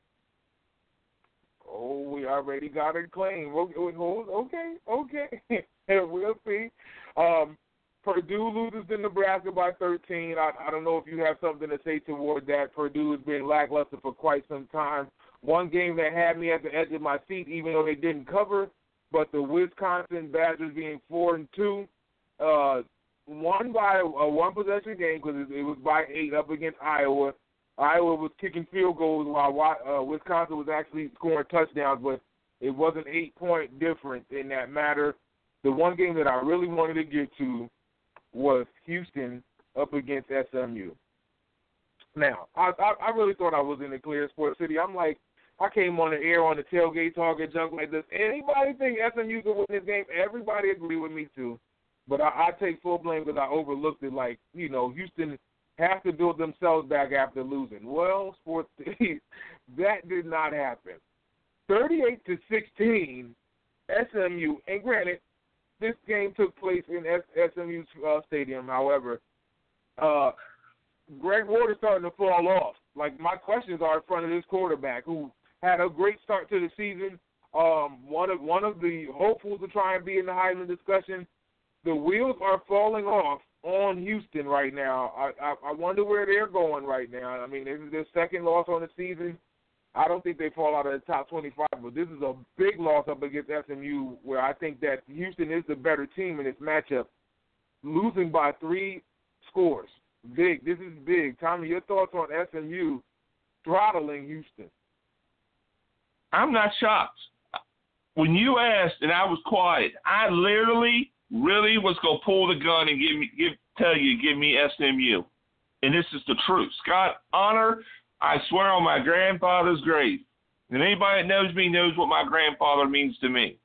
Oh, we already got a claim. Okay. We'll see. Purdue loses to Nebraska by 13. I don't know if you have something to say toward that. Purdue has been lackluster for quite some time. One game that had me at the edge of my seat, even though they didn't cover, but the Wisconsin Badgers being 4-2, won by a one-possession game because it was by 8 up against Iowa. Iowa was kicking field goals while Wisconsin was actually scoring touchdowns, but it was an 8-point difference in that matter. The one game that I really wanted to get to was Houston up against SMU. Now, I really thought I was in the clear, Sports City. I'm like, I came on the air on the tailgate talking junk like this. Anybody think SMU can win this game? Everybody agree with me too. But I take full blame because I overlooked it. Like, Houston have to build themselves back after losing. Well, Sports City, that did not happen. 38-16, SMU, and granted, this game took place in SMU's stadium. However, Greg Ward is starting to fall off. Like, my questions are in front of this quarterback who had a great start to the season. One of the hopefuls to try and be in the Heisman discussion. The wheels are falling off on Houston right now. I wonder where they're going right now. I mean, this is their second loss on the season. I don't think they fall out of the top 25, but this is a big loss up against SMU where I think that Houston is the better team in this matchup. Losing by 3 scores. Big. This is big. Tommy, your thoughts on SMU throttling Houston? I'm not shocked. When you asked and I was quiet, I literally really was going to pull the gun and give me SMU. And this is the truth. Scott, honor, I swear on my grandfather's grave. And anybody that knows me knows what my grandfather means to me.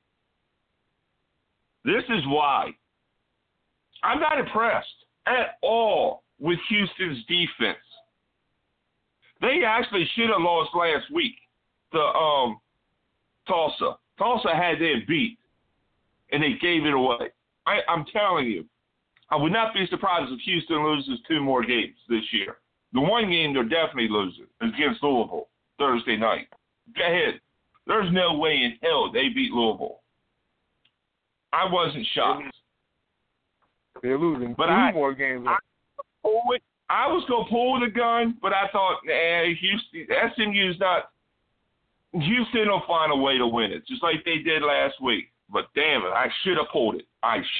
This is why. I'm not impressed at all with Houston's defense. They actually should have lost last week to Tulsa. Tulsa had them beat, and they gave it away. I'm telling you, I would not be surprised if Houston loses 2 more games this year. The one game they're definitely losing is against Louisville Thursday night. Go ahead. There's no way in hell they beat Louisville. I wasn't shocked. They're losing but 2 more games. I was going to pull the gun, but I thought, SMU's not. Houston will find a way to win it, just like they did last week. But damn it, I should have pulled it.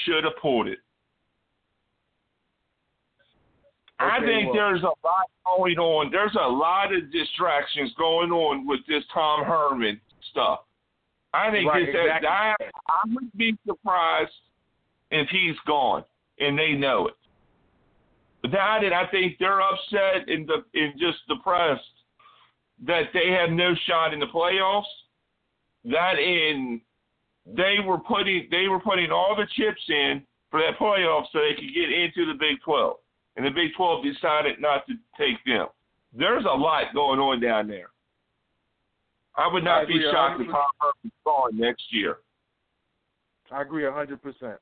I think there's a lot going on. There's a lot of distractions going on with this Tom Herman stuff. I think exactly. I would be surprised if he's gone, and they know it. Without it, I think they're upset and just depressed that they have no shot in the playoffs. They were putting all the chips in for that playoff so they could get into the Big 12. And the Big 12 decided not to take them. There's a lot going on down there. I would not be shocked if Tom Herman's gone next year. I agree 100%.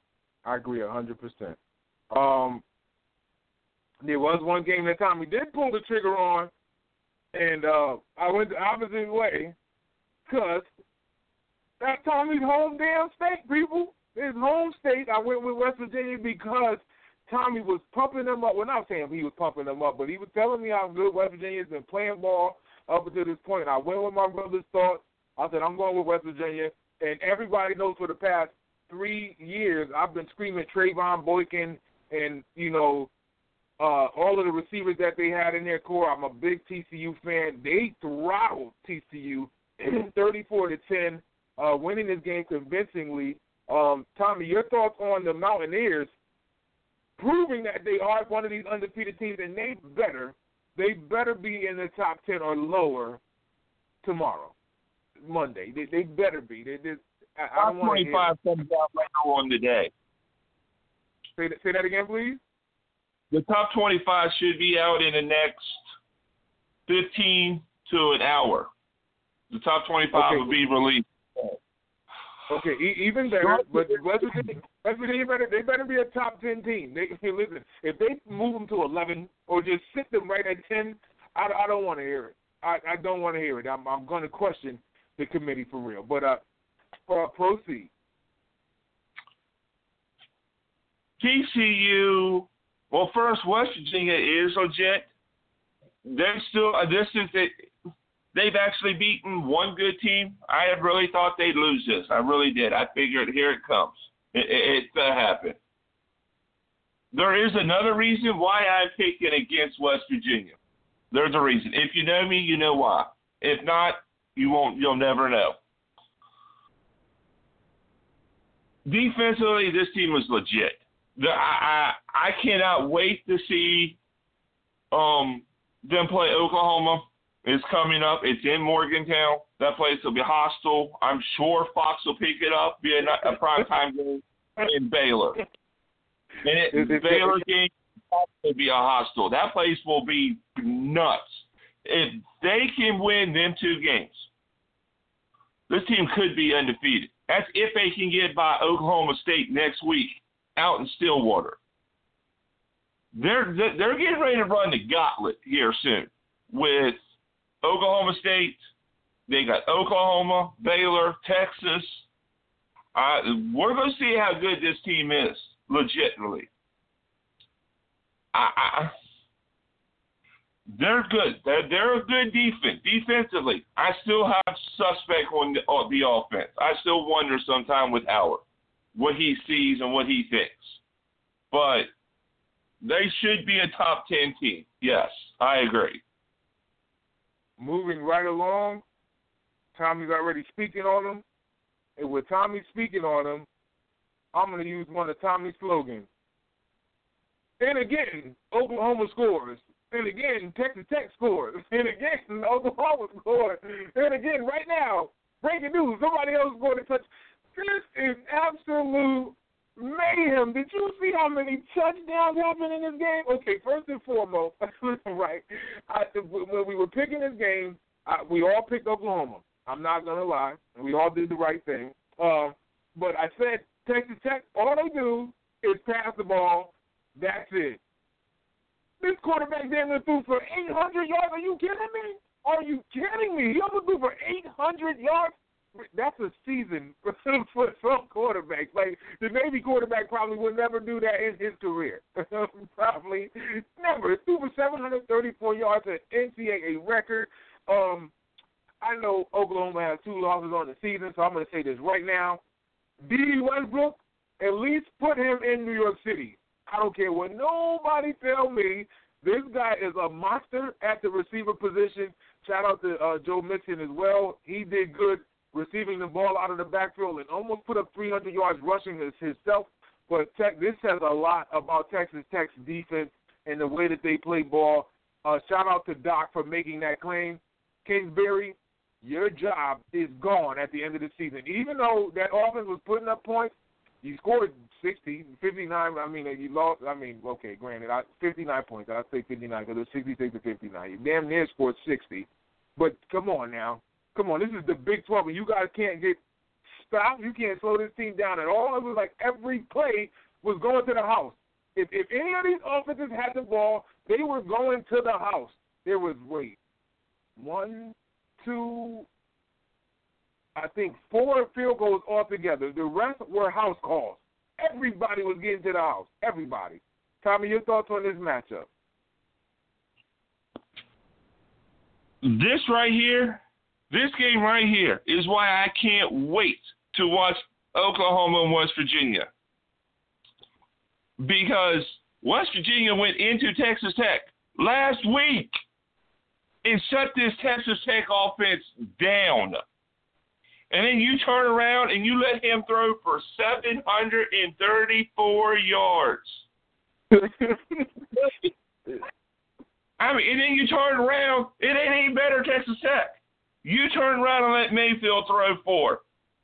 There was one game that Tommy did pull the trigger on, and I went the opposite way because that's Tommy's home damn state, people. His home state. I went with West Virginia because Tommy was pumping them up. Well, not saying he was pumping them up, but he was telling me how good West Virginia's been playing ball up until this point. I went with my brother's thoughts. I said, I'm going with West Virginia. And everybody knows for the past 3 years I've been screaming Trayvon Boykin and, all of the receivers that they had in their core. I'm a big TCU fan. They throttled TCU 34-10 winning this game convincingly. Tommy, your thoughts on the Mountaineers proving that they are one of these undefeated teams, and they better be in the top 10 or lower tomorrow, Monday. They better be. I don't want to hear 25 comes out later on today. Say that again, please. The top 25 should be out in the next 15 to an hour. The top 25 will be released. Okay, even better. But West Virginia they better be a top 10 team. Listen, if they move them to 11 or just sit them right at 10, I don't want to hear it. I don't want to hear it. I'm going to question the committee for real. But proceed. TCU. Well, first, West Virginia is legit. They're still. They've actually beaten one good team. I had really thought they'd lose this. I really did. I figured here it comes. It's going to happen. There is another reason why I'm picking against West Virginia. There's a reason. If you know me, you know why. If not, you won't. You'll never know. Defensively, this team was legit. I cannot wait to see them play Oklahoma. It's coming up. It's in Morgantown. That place will be hostile. I'm sure Fox will pick it up, be a primetime game in Baylor. And Baylor game will be a hostile. That place will be nuts. If they can win them two games, this team could be undefeated. That's if they can get by Oklahoma State next week out in Stillwater. They're getting ready to run the gauntlet here soon with Oklahoma State. They got Oklahoma, Baylor, Texas. We're going to see how good this team is, legitimately. They're good. They're a good defense. Defensively, I still have suspect on the offense. I still wonder sometime with Howard what he sees and what he thinks. But they should be a top 10 team. Yes, I agree. Moving right along, Tommy's already speaking on them. And with Tommy speaking on them, I'm going to use one of Tommy's slogans. And again, Oklahoma scores. And again, Texas Tech scores. And again, Oklahoma scores. And again, right now, breaking news, somebody else is going to touch. This is absolute mayhem. Did you see how many touchdowns happened in this game? Okay, first and foremost, right, when we were picking this game, we all picked Oklahoma. I'm not going to lie. We all did the right thing. But I said Texas Tech, all they do is pass the ball. That's it. This quarterback damn near threw for 800 yards. Are you kidding me? Are you kidding me? He almost threw for 800 yards? That's a season for some quarterbacks. Like, the Navy quarterback probably would never do that in his career. Probably never. He threw for 734 yards, an NCAA record. I know Oklahoma has 2 losses on the season, so I'm going to say this right now. D.D. Westbrook, at least put him in New York City. I don't care what nobody tell me. This guy is a monster at the receiver position. Shout out to Joe Mixon as well. He did good receiving the ball out of the backfield and almost put up 300 yards rushing himself. But this says a lot about Texas Tech's defense and the way that they play ball. Shout out to Doc for making that claim. Kingsbury, your job is gone at the end of the season. Even though that offense was putting up points, you scored 60, 59. I mean, you lost. I mean, okay, granted, 59 points. I'll say 59 because it was 66 to 59. You damn near scored 60. But come on now. Come on. This is the Big 12, and you guys can't get stopped. You can't slow this team down at all. It was like every play was going to the house. If any of these offenses had the ball, they were going to the house. There was, 1, 2, I think 4 field goals altogether. The rest were house calls. Everybody was getting to the house. Everybody. Tommy, your thoughts on this matchup? This game right here is why I can't wait to watch Oklahoma and West Virginia. Because West Virginia went into Texas Tech last week and shut this Texas Tech offense down. And then you turn around and you let him throw for 734 yards. I mean, and then you turn around, it ain't any better Texas Tech. You turn around and let Mayfield throw for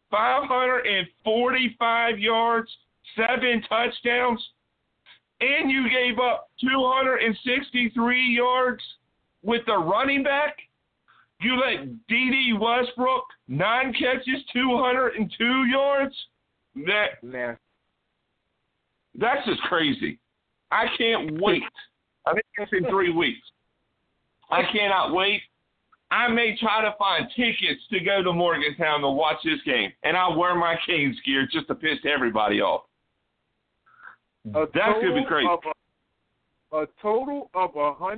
545 yards, 7 touchdowns, and you gave up 263 yards with the running back. You let D.D. Westbrook 9 catches, 202 yards. That's just crazy. I can't wait. I think that's in 3 weeks. I cannot wait. I may try to find tickets to go to Morgantown to watch this game, and I'll wear my Canes gear just to piss everybody off. That's going to be crazy. A total of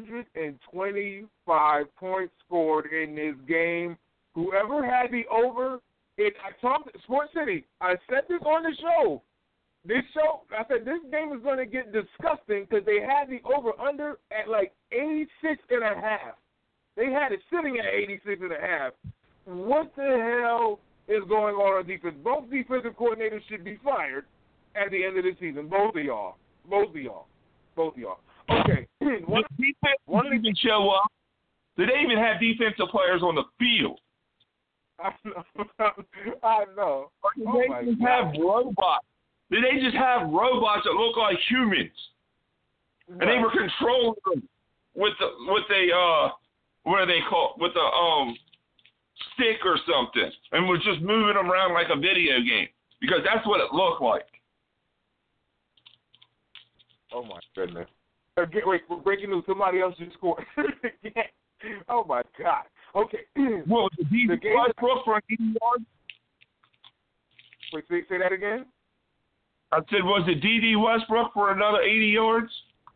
125 points scored in this game. Whoever had the over, I talked to Sports City. I said this on the show. I said this game is going to get disgusting because they had the over-under at like 86.5. They had it sitting at 86.5. What the hell is going on defense? Both defensive coordinators should be fired at the end of the season. Both of y'all. Okay. The defense didn't even show up. Did they even have defensive players on the field? I know. Did they just have robots? Did they just have robots that look like humans? And they were controlling them with a stick or something, and was just moving them around like a video game, because that's what it looked like. Oh my goodness! Wait, breaking news! Somebody else just scored. Oh my God! Okay. What was the D.D. Westbrook for 80 yards? Wait, say that again. I said, was it D.D. Westbrook for another 80 yards?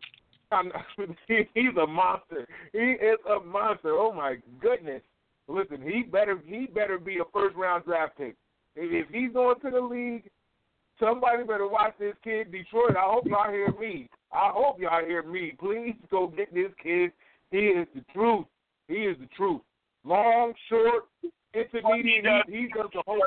He's a monster. He is a monster. Oh my goodness! Listen, he better be a first-round draft pick. If he's going to the league, somebody better watch this kid. Detroit, I hope y'all hear me. Please go get this kid. He is the truth. Long, short, intermediate. He does the whole.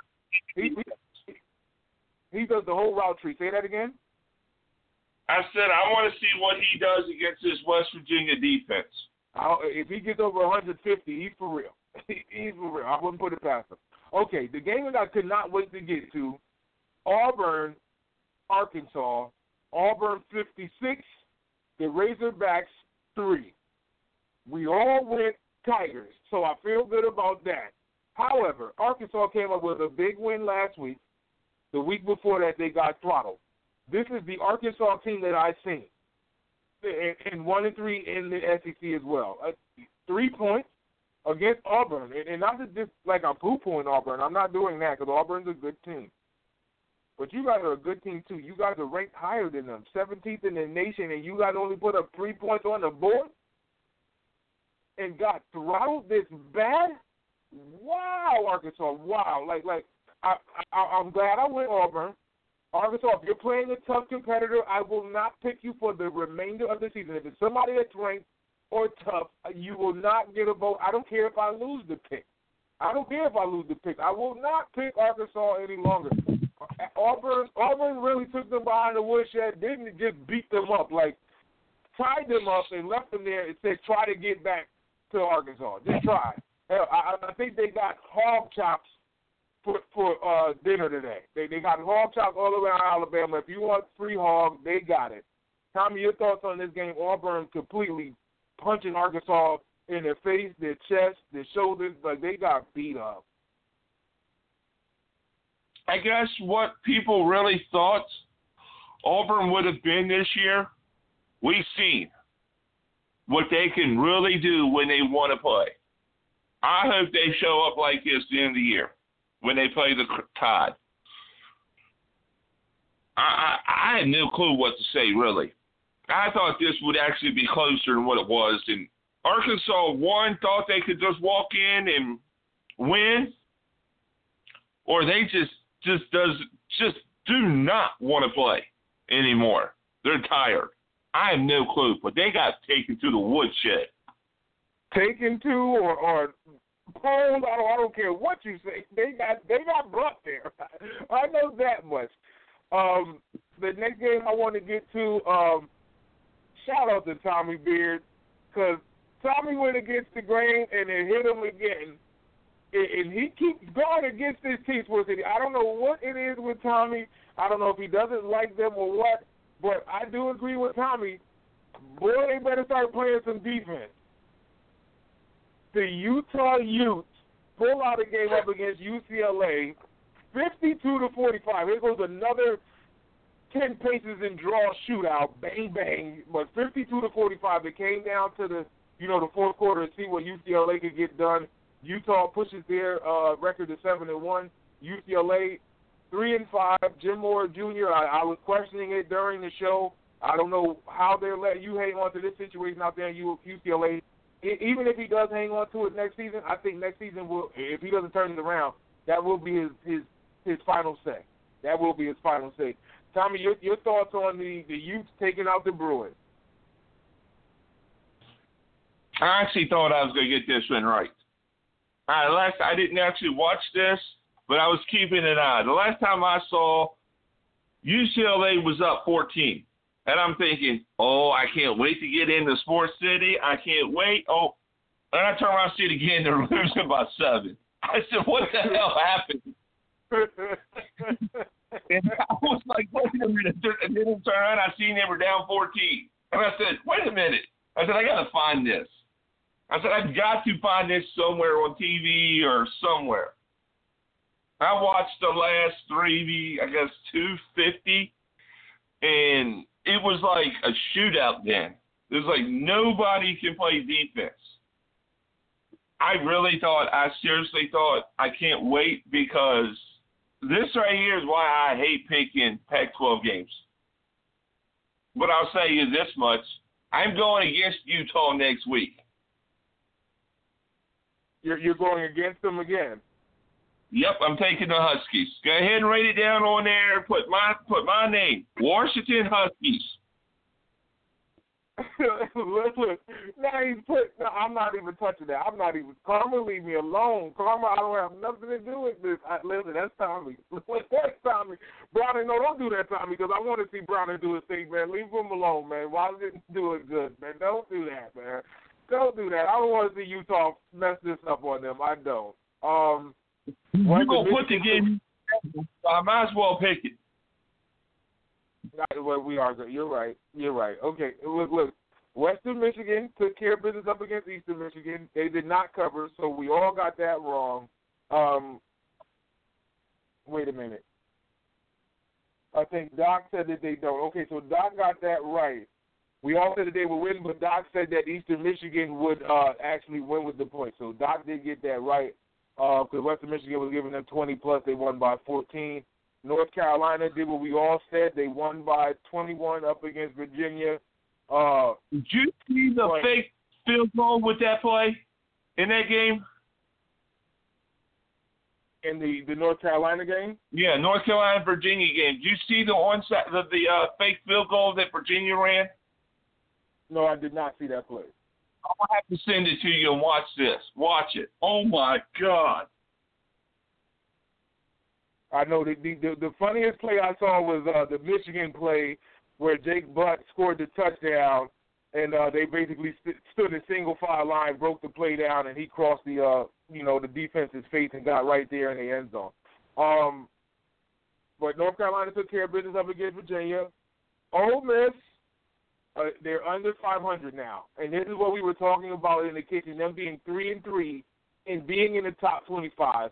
He does the whole route tree. Say that again. I said I want to see what he does against this West Virginia defense. If he gets over 150, he's for real. He's for real. I wouldn't put it past him. Okay, the game that I could not wait to get to, Auburn, Arkansas. Auburn 56, the Razorbacks 3. We all went Tigers, so I feel good about that. However, Arkansas came up with a big win last week. The week before that, they got throttled. This is the Arkansas team that I've seen, and 1-3 in the SEC as well. 3 points against Auburn, and not just like I'm poo-pooing Auburn. I'm not doing that because Auburn's a good team. But you guys are a good team, too. You guys are ranked higher than them, 17th in the nation, and you guys only put up 3 points on the board and got throttled this bad? Wow, Arkansas, wow. I'm glad I went Auburn. Arkansas, if you're playing a tough competitor, I will not pick you for the remainder of the season. If it's somebody that's ranked or tough, you will not get a vote. I don't care if I lose the pick. I will not pick Arkansas any longer. Auburn really took them behind the woodshed, didn't just beat them up, tied them up and left them there and said, try to get back to Arkansas. Just try. Hell, I think they got hog chops for dinner today. They got hog chops all around Alabama. If you want free hog, they got it. Tommy, your thoughts on this game? Auburn completely punching Arkansas in their face, their chest, their shoulders, they got beat up. I guess what people really thought Auburn would have been this year, we've seen what they can really do when they want to play. I hope they show up like this at the end of the year when they play the Tide. I had no clue what to say, really. I thought this would actually be closer than what it was. And Arkansas, one, thought they could just walk in and win, or they just do not want to play anymore. They're tired. I have no clue, but they got taken to the woodshed. Taken to or polls. I don't care what you say. They got Brunt there. I know that much. The next game I want to get to, shout out to Tommy Beard, because Tommy went against the grain and it hit him again. And he keeps going against this team, Sport City. I don't know what it is with Tommy. I don't know if he doesn't like them or what, but I do agree with Tommy. Boy, they better start playing some defense. The Utah Utes pull out a game up against UCLA, 52-45. Here goes another 10 paces and draw shootout, bang, bang. But 52-45, it came down to the fourth quarter to see what UCLA could get done. Utah pushes their record to 7-1. UCLA 3-5. Jim Moore Jr. I was questioning it during the show. I don't know how they're letting you hang on to this situation out there in UCLA. Even if he does hang on to it next season, I think next season will. If he doesn't turn it around, that will be his final say. That will be his final say. Tommy, your thoughts on the Utes taking out the Bruins? I actually thought I was going to get this one right. I didn't actually watch this, but I was keeping an eye. The last time I saw, UCLA was up 14. And I'm thinking, I can't wait to get into Sports City. I can't wait. And I turn around and see it again. They're losing by 7. I said, what the hell happened? And I was like, wait a minute. And then I turned around, I seen they were down 14. And I said, wait a minute. I said, I got to find this. I said, I've got to find this somewhere on TV or somewhere. I watched the last 250, and it was like a shootout then. It was like nobody can play defense. I seriously thought, I can't wait, because this right here is why I hate picking Pac-12 games. But I'll say you this much. I'm going against Utah next week. You're going against them again? Yep, I'm taking the Huskies. Go ahead and write it down on there. Put my name, Washington Huskies. Look, now I'm not even touching that. Karma, leave me alone. Karma, I don't have nothing to do with this. Listen, that's Tommy. That's Tommy. Brownie, no, don't do that, Tommy, because I want to see Brownie do his thing, man. Leave him alone, man. Why didn't do it good, man? Don't do that, man. Don't do that. I don't want to see Utah mess this up on them. I don't. You're going to put the game, I might as well pick it. Well, we are good. You're right. Okay, look. Western Michigan took care of business up against Eastern Michigan. They did not cover, so we all got that wrong. Wait a minute. I think Doc said that they don't. Okay, so Doc got that right. We all said that they would win, but Doc said that Eastern Michigan would actually win with the points. So Doc did get that right, because Western Michigan was giving them 20+. They won by 14. North Carolina did what we all said. They won by 21 up against Virginia. Did you see the fake field goal with that play in that game? In the North Carolina game? Yeah, North Carolina Virginia game. Did you see the fake field goal that Virginia ran? No, I did not see that play. I'll have to send it to you and watch this. Watch it. Oh my God. I know the funniest play I saw was the Michigan play where Jake Butt scored the touchdown, and they basically stood in single file line, broke the play down, and he crossed the defense's face and got right there in the end zone. But North Carolina took care of business up against Virginia. Ole Miss, they're under 500 now, and this is what we were talking about in the kitchen, them being 3-3 and being in the top 25.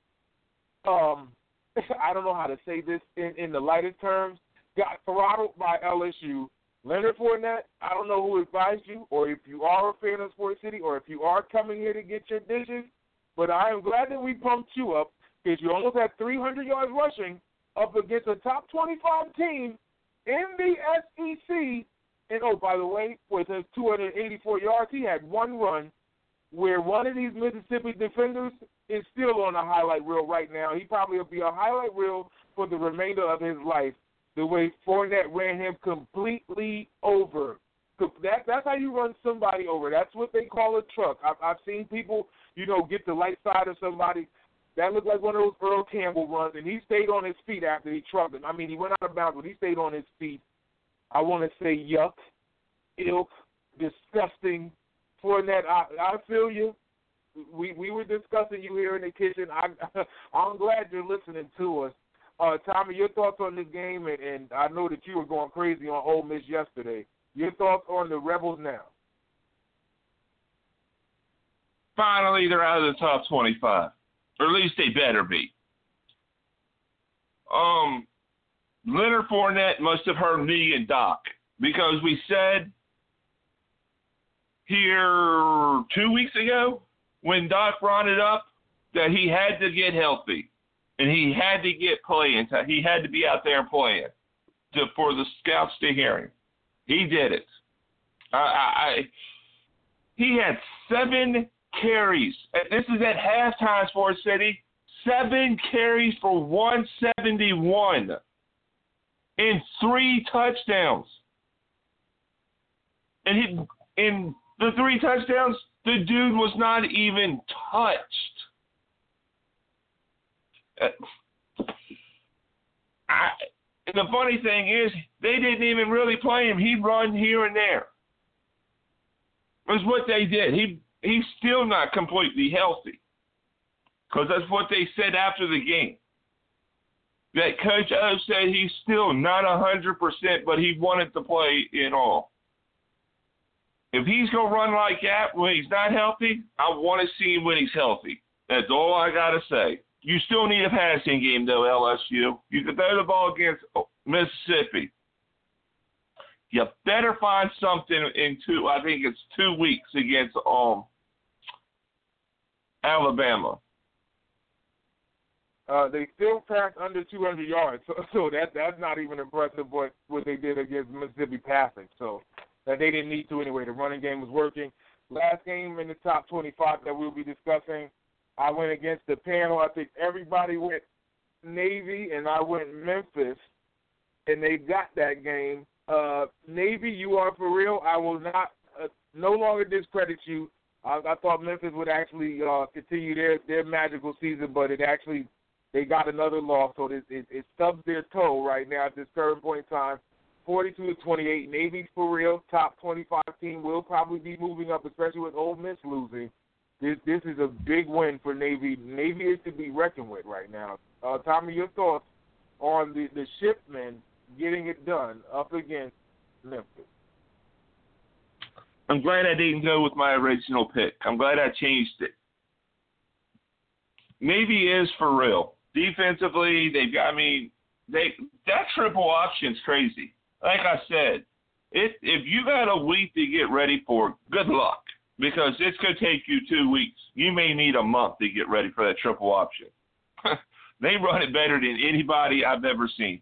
I don't know how to say this in the lightest terms. Got throttled by LSU. Leonard Fournette, I don't know who advised you, or if you are a fan of Sports City, or if you are coming here to get your dishes, but I am glad that we pumped you up, because you almost had 300 yards rushing up against a top 25 team in the SEC. And, oh, by the way, with his 284 yards, he had one run where one of these Mississippi defenders is still on a highlight reel right now. He probably will be a highlight reel for the remainder of his life, the way Fournette ran him completely over. That's how you run somebody over. That's what they call a truck. I've seen people, get the light side of somebody. That looked like one of those Earl Campbell runs, and he stayed on his feet after he trucked him. I mean, he went out of bounds, but he stayed on his feet. I want to say yuck, ilk, disgusting. Fournette, I feel you. We were discussing you here in the kitchen. I'm glad you're listening to us. Tommy, your thoughts on this game, and I know that you were going crazy on Ole Miss yesterday. Your thoughts on the Rebels now? Finally, they're out of the top 25. Or at least they better be. Leonard Fournette must have heard me and Doc, because we said here 2 weeks ago when Doc brought it up that he had to get healthy and he had to get playing time. He had to be out there playing for the scouts to hear him. He did it. He had 7 carries. This is at halftime, Sports City. 7 carries for 171 and 3 touchdowns. And in the 3 touchdowns, the dude was not even touched. And the funny thing is, they didn't even really play him. He'd run here and there. That's what they did. He's still not completely healthy, because that's what they said after the game. That Coach O said he's still not 100%, but he wanted to play in all. If he's going to run like that when he's not healthy, I want to see him when he's healthy. That's all I got to say. You still need a passing game, though, LSU. You can throw the ball against Mississippi. You better find something in 2 weeks against Alabama. They still passed under 200 yards, so that's not even impressive what they did against Mississippi passing. So that they didn't need to anyway. The running game was working. Last game in the top 25 that we'll be discussing, I went against the panel. I think everybody went Navy, and I went Memphis, and they got that game. Navy, you are for real. I will not no longer discredit you. I thought Memphis would actually continue their magical season, but they got another loss, so it stubs their toe right now at this current point in time. 42-28. Navy's for real. Top 25 team will probably be moving up, especially with Ole Miss losing. This is a big win for Navy. Navy is to be reckoned with right now. Tommy, your thoughts on the Shipmen getting it done up against Memphis? I'm glad I didn't go with my original pick. I'm glad I changed it. Navy is for real. Defensively, that triple option's crazy. Like I said, if you got a week to get ready for it, good luck, because it's going to take you 2 weeks. You may need a month to get ready for that triple option. They run it better than anybody I've ever seen.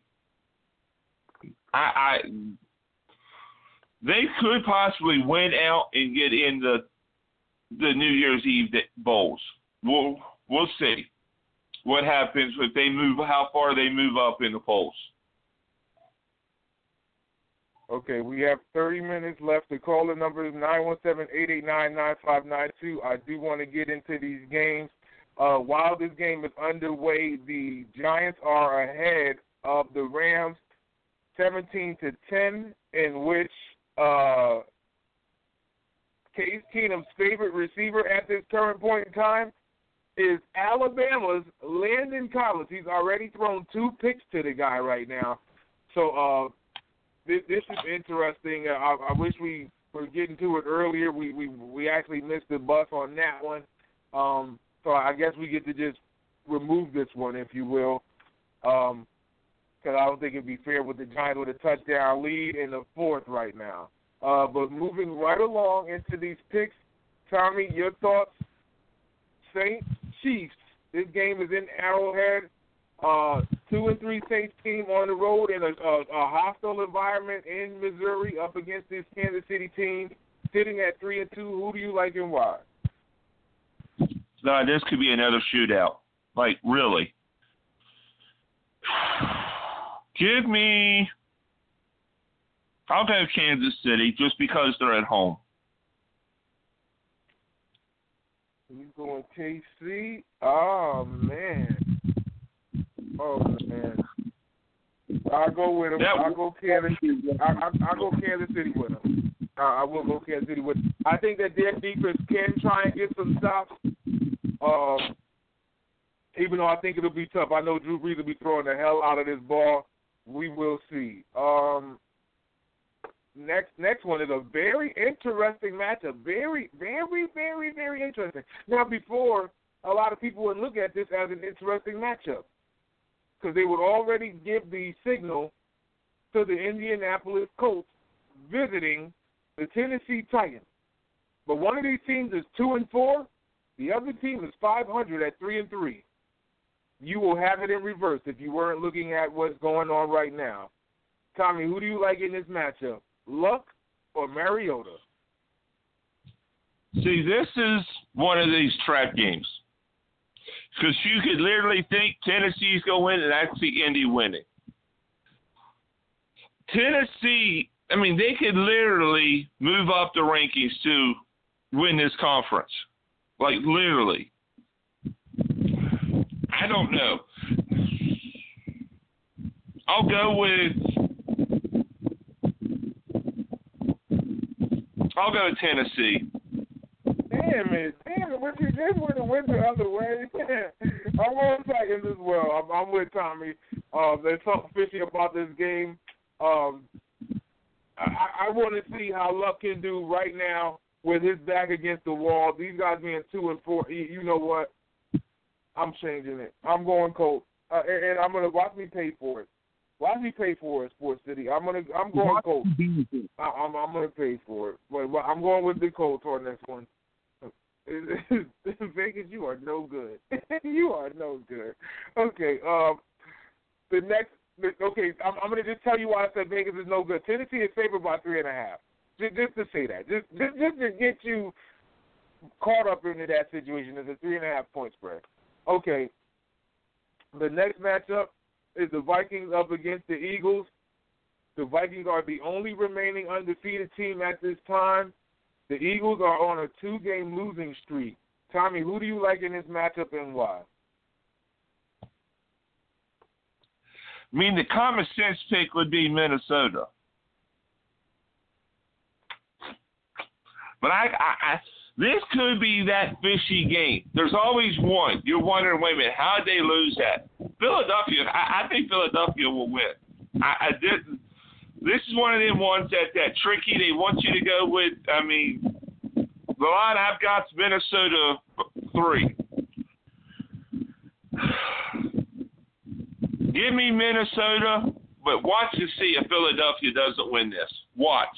They could possibly win out and get in the New Year's Eve bowls. We'll see what happens if they move, how far they move up in the polls. Okay, we have 30 minutes left. The caller number is 917-889-9592. I do want to get into these games. While this game is underway, the Giants are ahead of the Rams 17-10, in which Case Keenum's favorite receiver at this current point in time is Alabama's Landon Collins. He's already thrown 2 picks to the guy right now. So this is interesting. I wish we were getting to it earlier. We actually missed the bus on that one. So I guess we get to just remove this one, if you will, because I don't think it'd be fair with the Giants with a touchdown lead in the 4th right now. But moving right along into these picks, Tommy, your thoughts? Saints, Chiefs. This game is in Arrowhead. 2-3 Saints team on the road in a hostile environment in Missouri up against this Kansas City team sitting at 3-2. Who do you like and why? This could be another shootout. Like, really. Give me I'll go Kansas City just because they're at home. You going KC? Oh man. I'll go with him. I'll go Kansas City. I'll go Kansas City with him. I will go Kansas City with him. I think that their defense can try and get some stops. Even though I think it'll be tough. I know Drew Brees will be throwing the hell out of this ball. We will see. Next one is a very interesting matchup. Very, very, very, very interesting. Now, before, a lot of people would look at this as an interesting matchup because they would already give the signal to the Indianapolis Colts visiting the Tennessee Titans. But one of these teams is 2-4. The other team is 500 at 3-3. You will have it in reverse if you weren't looking at what's going on right now. Tommy, who do you like in this matchup? Luck or Mariota? See, this is one of these trap games. Because you could literally think Tennessee's going to win and actually Indy winning. Tennessee, I mean, they could literally move up the rankings to win this conference. Like, literally. I don't know. I'll go Tennessee. Damn it. What you did would have went the other way. I'm on Titans as well. I'm with Tommy. There's something fishy about this game. I want to see how Luck can do right now with his back against the wall. These guys being 2-4. You know what? I'm changing it. I'm going Colts. And I'm gonna watch me pay for it. Watch me pay for it, Sports City. I'm going Colts. I'm gonna pay for it. But I'm going with the Colts on this one. Vegas, you are no good. You are no good. Okay. The next. Okay, I'm gonna just tell you why I said Vegas is no good. Tennessee is favored by 3.5. Just to say that. Just to get you caught up into that situation. It's a 3.5 point spread. Okay. The next matchup is the Vikings up against the Eagles. The Vikings are the only remaining undefeated team at this time. The Eagles are on a 2-game losing streak. Tommy, who do you like in this matchup and why? I mean, the common sense pick would be Minnesota. But this could be that fishy game. There's always one. You're wondering, wait a minute, how did they lose that? Philadelphia, I think Philadelphia will win. This is one of them ones that tricky. They want you to go with, I mean, the line I've got's Minnesota 3. Give me Minnesota, but watch to see if Philadelphia doesn't win this. Watch.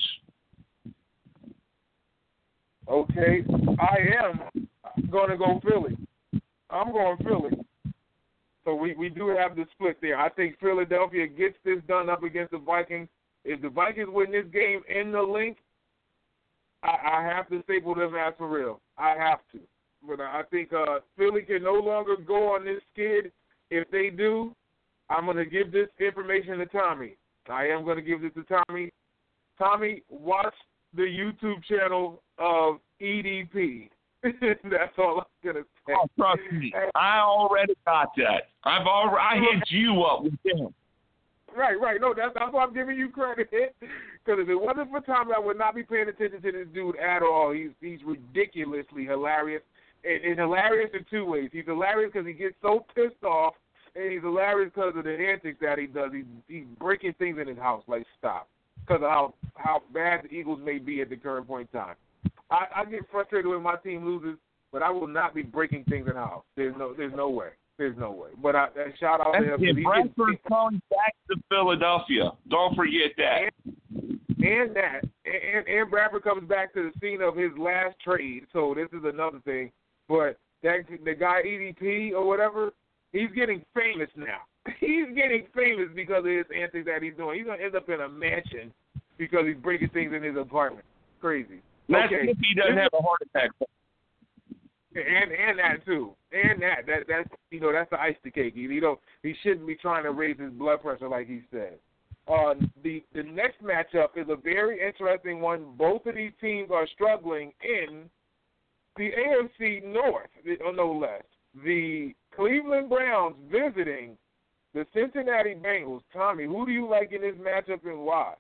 Okay, I am going to go Philly. I'm going Philly. So we do have the split there. I think Philadelphia gets this done up against the Vikings. If the Vikings win this game in the link, I have to staple them as for real. I have to. But I think Philly can no longer go on this skid. If they do, I'm going to give this information to Tommy. I am going to give this to Tommy. Tommy, watch the YouTube channel of EDP. That's all I'm going to say. Oh, trust me. I already got that. I hit you up with him. Right. No, that's why I'm giving you credit. Because if it wasn't for Tommy, I would not be paying attention to this dude at all. He's ridiculously hilarious. And hilarious in two ways. He's hilarious because he gets so pissed off, and he's hilarious because of the antics that he does. He's breaking things in his house. Like, stop. Because of how bad the Eagles may be at the current point in time. I get frustrated when my team loses, but I will not be breaking things in the house. There's no way. There's no way. But shout out to him. Bradford coming back to Philadelphia. Don't forget that. And Bradford comes back to the scene of his last trade. So this is another thing. But the guy EDP or whatever, he's getting famous now. He's getting famous because of his antics that he's doing. He's gonna end up in a mansion because he's breaking things in his apartment. Crazy. That's if he doesn't have a heart attack. And that too. And that's that's the ice to cake. He shouldn't be trying to raise his blood pressure like he said. The next matchup is a very interesting one. Both of these teams are struggling in the AFC North, no less. The Cleveland Browns visiting the Cincinnati Bengals. Tommy, who do you like in this matchup and why?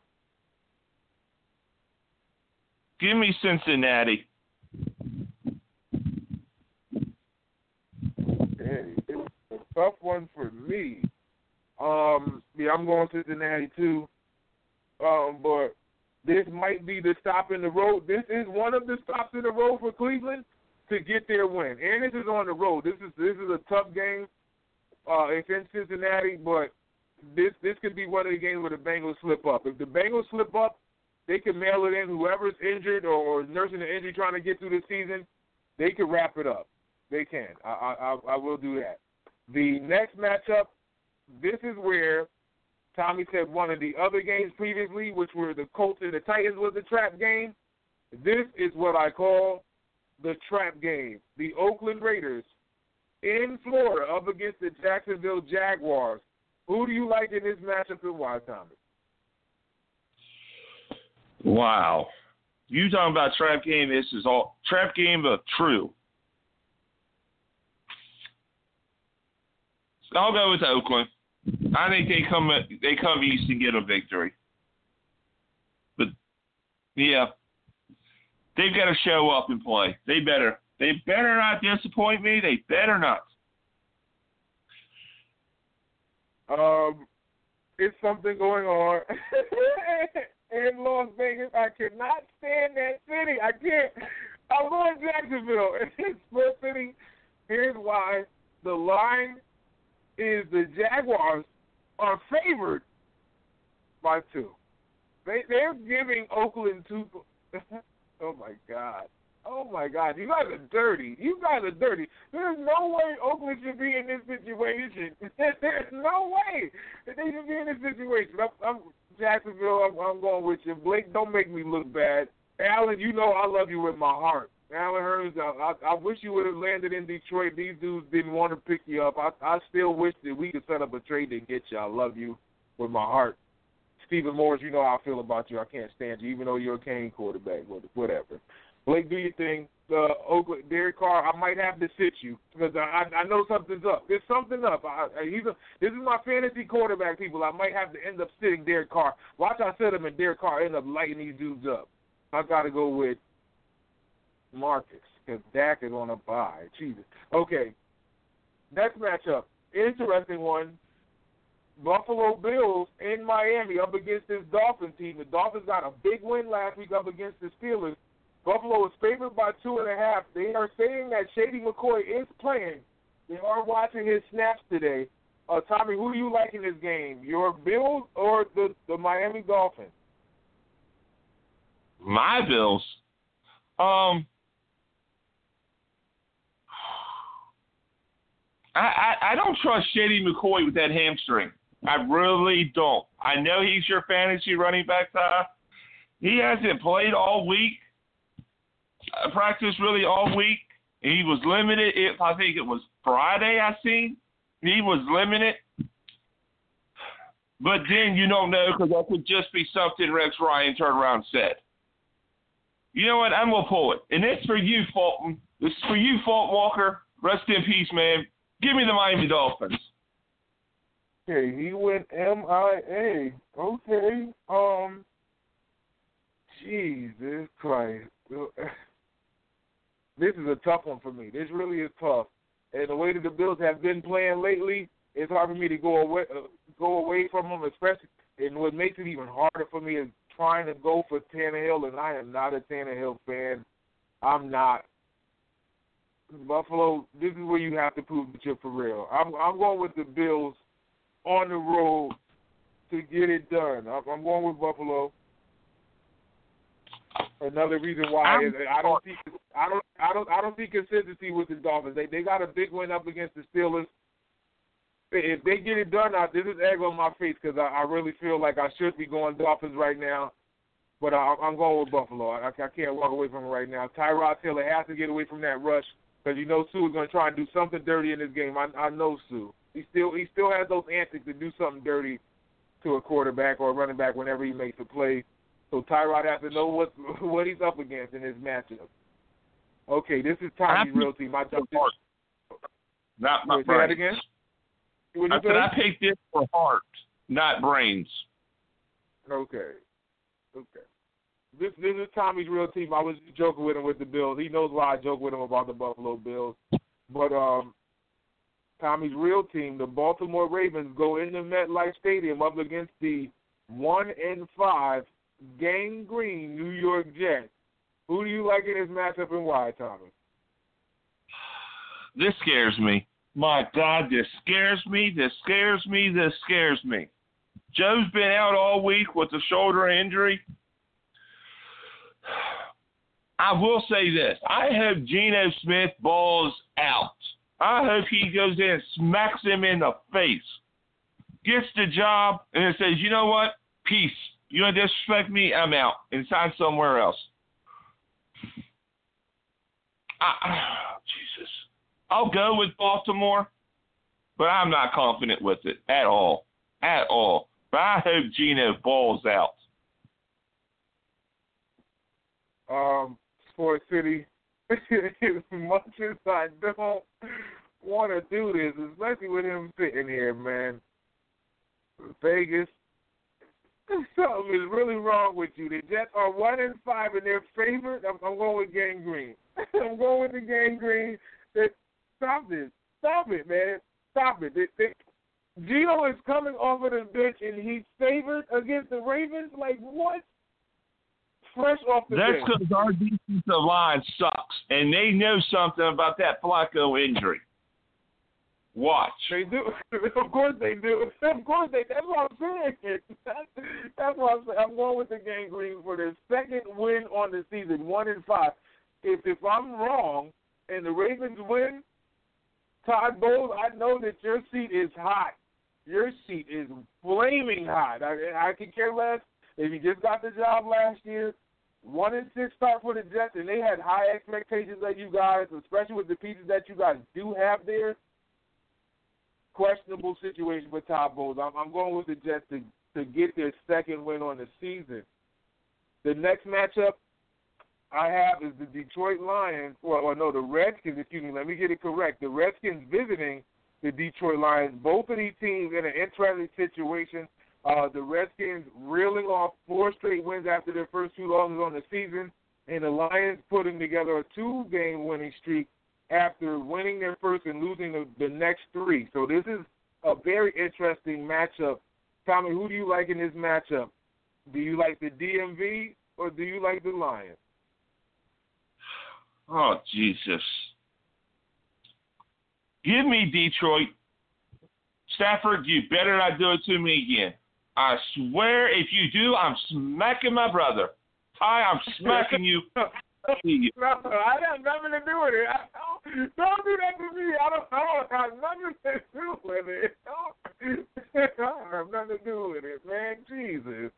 Give me Cincinnati. Hey, it's a tough one for me. Yeah, I'm going Cincinnati too. But this might be the stop in the road. This is one of the stops in the road for Cleveland to get their win. And this is on the road. This is a tough game. It's in Cincinnati, but this could be one of the games where the Bengals slip up. If the Bengals slip up, they can mail it in. Whoever's injured or nursing the injury trying to get through the season, they can wrap it up. They can. I will do that. The next matchup, this is where Tommy said one of the other games previously, which were the Colts and the Titans, was the trap game. This is what I call the trap game. The Oakland Raiders in Florida up against the Jacksonville Jaguars. Who do you like in this matchup and why, Tommy? Wow. You talking about trap game, this is all trap game but true. I'll go with Oakland. I think they come east and get a victory. But yeah, they've got to show up and play. They better not disappoint me. They better not. It's something going on in Las Vegas. I cannot stand that city. I can't. I'm going to Jacksonville. It's Sports City. Here's why. The line is the Jaguars are favored by 2. They're giving Oakland 2. Oh, my God. Oh, my God. You guys are dirty. There's no way Oakland should be in this situation. There's no way that they should be in this situation. I'm Jacksonville, I'm going with you. Blake, don't make me look bad. Alan, you know I love you with my heart. Alan Hearns, I wish you would have landed in Detroit. These dudes didn't want to pick you up. I still wish that we could set up a trade to get you. I love you with my heart. Stephen Morris, you know how I feel about you. I can't stand you, even though you're a Kane quarterback. Whatever. Blake, do your thing. Oakland, Derek Carr, I might have to sit you because I know something's up. There's something up. This is my fantasy quarterback, people. I might have to end up sitting Derek Carr. Watch I sit him and Derek Carr end up lighting these dudes up. I got to go with Marcus because Dak is on a bye. Jesus. Okay. Next matchup. Interesting one. Buffalo Bills in Miami up against this Dolphins team. The Dolphins got a big win last week up against the Steelers. Buffalo is favored by 2.5. They are saying that Shady McCoy is playing. They are watching his snaps today. Tommy, who do you like in this game? Your Bills or the Miami Dolphins? My Bills. I don't trust Shady McCoy with that hamstring. I really don't. I know he's your fantasy running back, Ty. He hasn't played all week. Practiced really all week. He was limited. I think it was Friday I seen. He was limited. But then you don't know because that could just be something Rex Ryan turned around and said. You know what? I'm going to pull it. And it's for you, Fulton. This is for you, Fulton Walker. Rest in peace, man. Give me the Miami Dolphins. Okay, he went MIA. Okay. Jesus Christ. This is a tough one for me. This really is tough. And the way that the Bills have been playing lately, it's hard for me to go away from them, especially. And what makes it even harder for me is trying to go for Tannehill, and I am not a Tannehill fan. I'm not. Buffalo, this is where you have to prove that you're for real. I'm going with the Bills on the road to get it done. I'm going with Buffalo. Another reason why is I don't see consistency with the Dolphins. They got a big win up against the Steelers. If they get it done, this is egg on my face because I really feel like I should be going Dolphins right now. But I'm going with Buffalo. I can't walk away from it right now. Tyrod Taylor has to get away from that rush because you know Sue is going to try and do something dirty in this game. I know Sue. He still has those antics to do something dirty to a quarterback or a running back whenever he makes a play. So Tyrod has to know what he's up against in this matchup. Okay, this is Tommy's real team. I jumped in. Not my Say brains. that again? What I you said I picked this for heart, not brains. Okay. This is Tommy's real team. I was joking with him with the Bills. He knows why I joke with him about the Buffalo Bills. But Tommy's real team, the Baltimore Ravens, go into MetLife Stadium up against the 1-5 Gang Green New York Jets. Who do you like in this matchup and why, Tommy? This scares me. My God, this scares me. Joe's been out all week with a shoulder injury. I will say this. I hope Geno Smith balls out. I hope he goes in and smacks him in the face, gets the job, and then says, you know what? Peace. You don't disrespect me, I'm out, and sign somewhere else. Jesus. I'll go with Baltimore, but I'm not confident with it at all. But I hope Geno balls out. Sports City, as much as I don't want to do this, especially with him sitting here, man. Vegas, something is really wrong with you. The Jets are 1-5 and they're favored. I'm going with Gang Green. I'm going with the Gang Green. Stop it, man. Stop it. Gino is coming off of the bench and he's favored against the Ravens. Like what? Fresh off the bench. That's because our defensive line sucks, and they know something about that Flacco injury. Watch. They do. Of course they do. Of course they. That's what I'm saying. That's what I'm saying. I'm going with the Gang Green for their second win on the season, 1-5. If I'm wrong and the Ravens win, Todd Bowles, I know that your seat is hot. Your seat is flaming hot. I could care less if you just got the job last year. 1-6 start for the Jets, and they had high expectations of you guys, especially with the pieces that you guys do have there. Questionable situation for Todd Bowles. I'm going with the Jets to get their second win on the season. The next matchup I have is the Detroit Lions, the Redskins, excuse me, let me get it correct. The Redskins visiting the Detroit Lions. Both of these teams in an interesting situation. The Redskins reeling off 4 straight wins after their first 2 losses on the season, and the Lions putting together a 2-game winning streak after winning their first and losing the next 3. So this is a very interesting matchup. Tommy, who do you like in this matchup? Do you like the DMV or do you like the Lions? Oh, Jesus. Give me Detroit. Stafford, you better not do it to me again. I swear if you do, I'm smacking my brother. I'm smacking you. No, I got nothing to do with it. Don't do that to me. I don't have nothing to do with it. I don't have nothing to do with it, man. Jesus.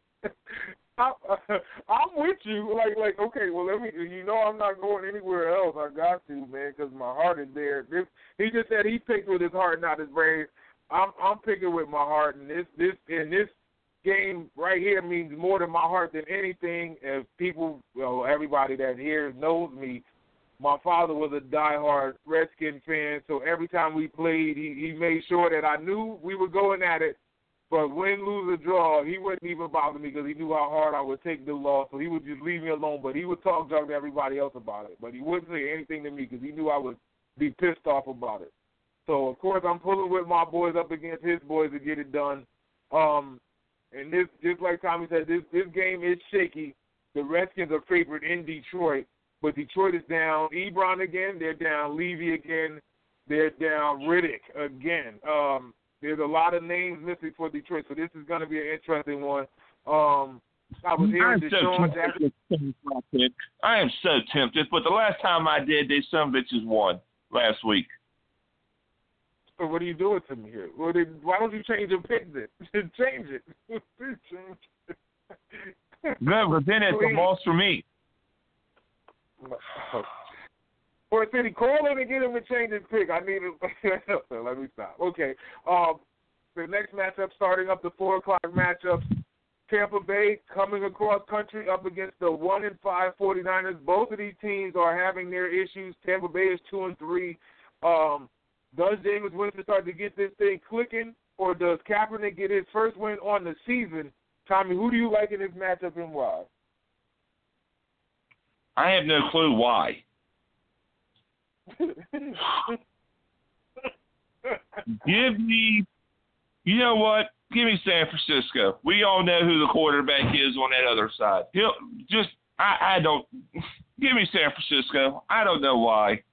I'm with you. Like, okay, well, I'm not going anywhere else. I got to, man, because my heart is there. He just said he picked with his heart, not his brain. I'm picking with my heart, and this game right here means more to my heart than anything. If people, everybody that here knows me, my father was a diehard Redskin fan, so every time we played, he made sure that I knew we were going at it. But win, lose, or draw, he wouldn't even bother me because he knew how hard I would take the loss, so he would just leave me alone. But he would talk junk to everybody else about it. But he wouldn't say anything to me because he knew I would be pissed off about it. So, of course, I'm pulling with my boys up against his boys to get it done. And this, just like Tommy said, this game is shaky. The Redskins are favored in Detroit, but Detroit is down Ebron again. They're down Levy again. They're down Riddick again. There's a lot of names missing for Detroit, so this is going to be an interesting one. I was hearing Deshaun Jackson. I am so tempted, but the last time I did, they some bitches won last week. So what are you doing to me here? Why don't you change your pick then? Change it. No, but then it's a loss for me. Or City, call him and get him to change his pick. I need him. Let me stop. Okay. the next matchup starting up the 4 o'clock matchups. Tampa Bay coming across country up against the 1-5 49ers. Both of these teams are having their issues. Tampa Bay is 2-3. Does Jameis Winston start to get this thing clicking, or does Kaepernick get his first win on the season? Tommy, who do you like in this matchup and why? I have no clue why. Give me, you know what? Give me San Francisco. We all know who the quarterback is on that other side. I don't. Give me San Francisco. I don't know why.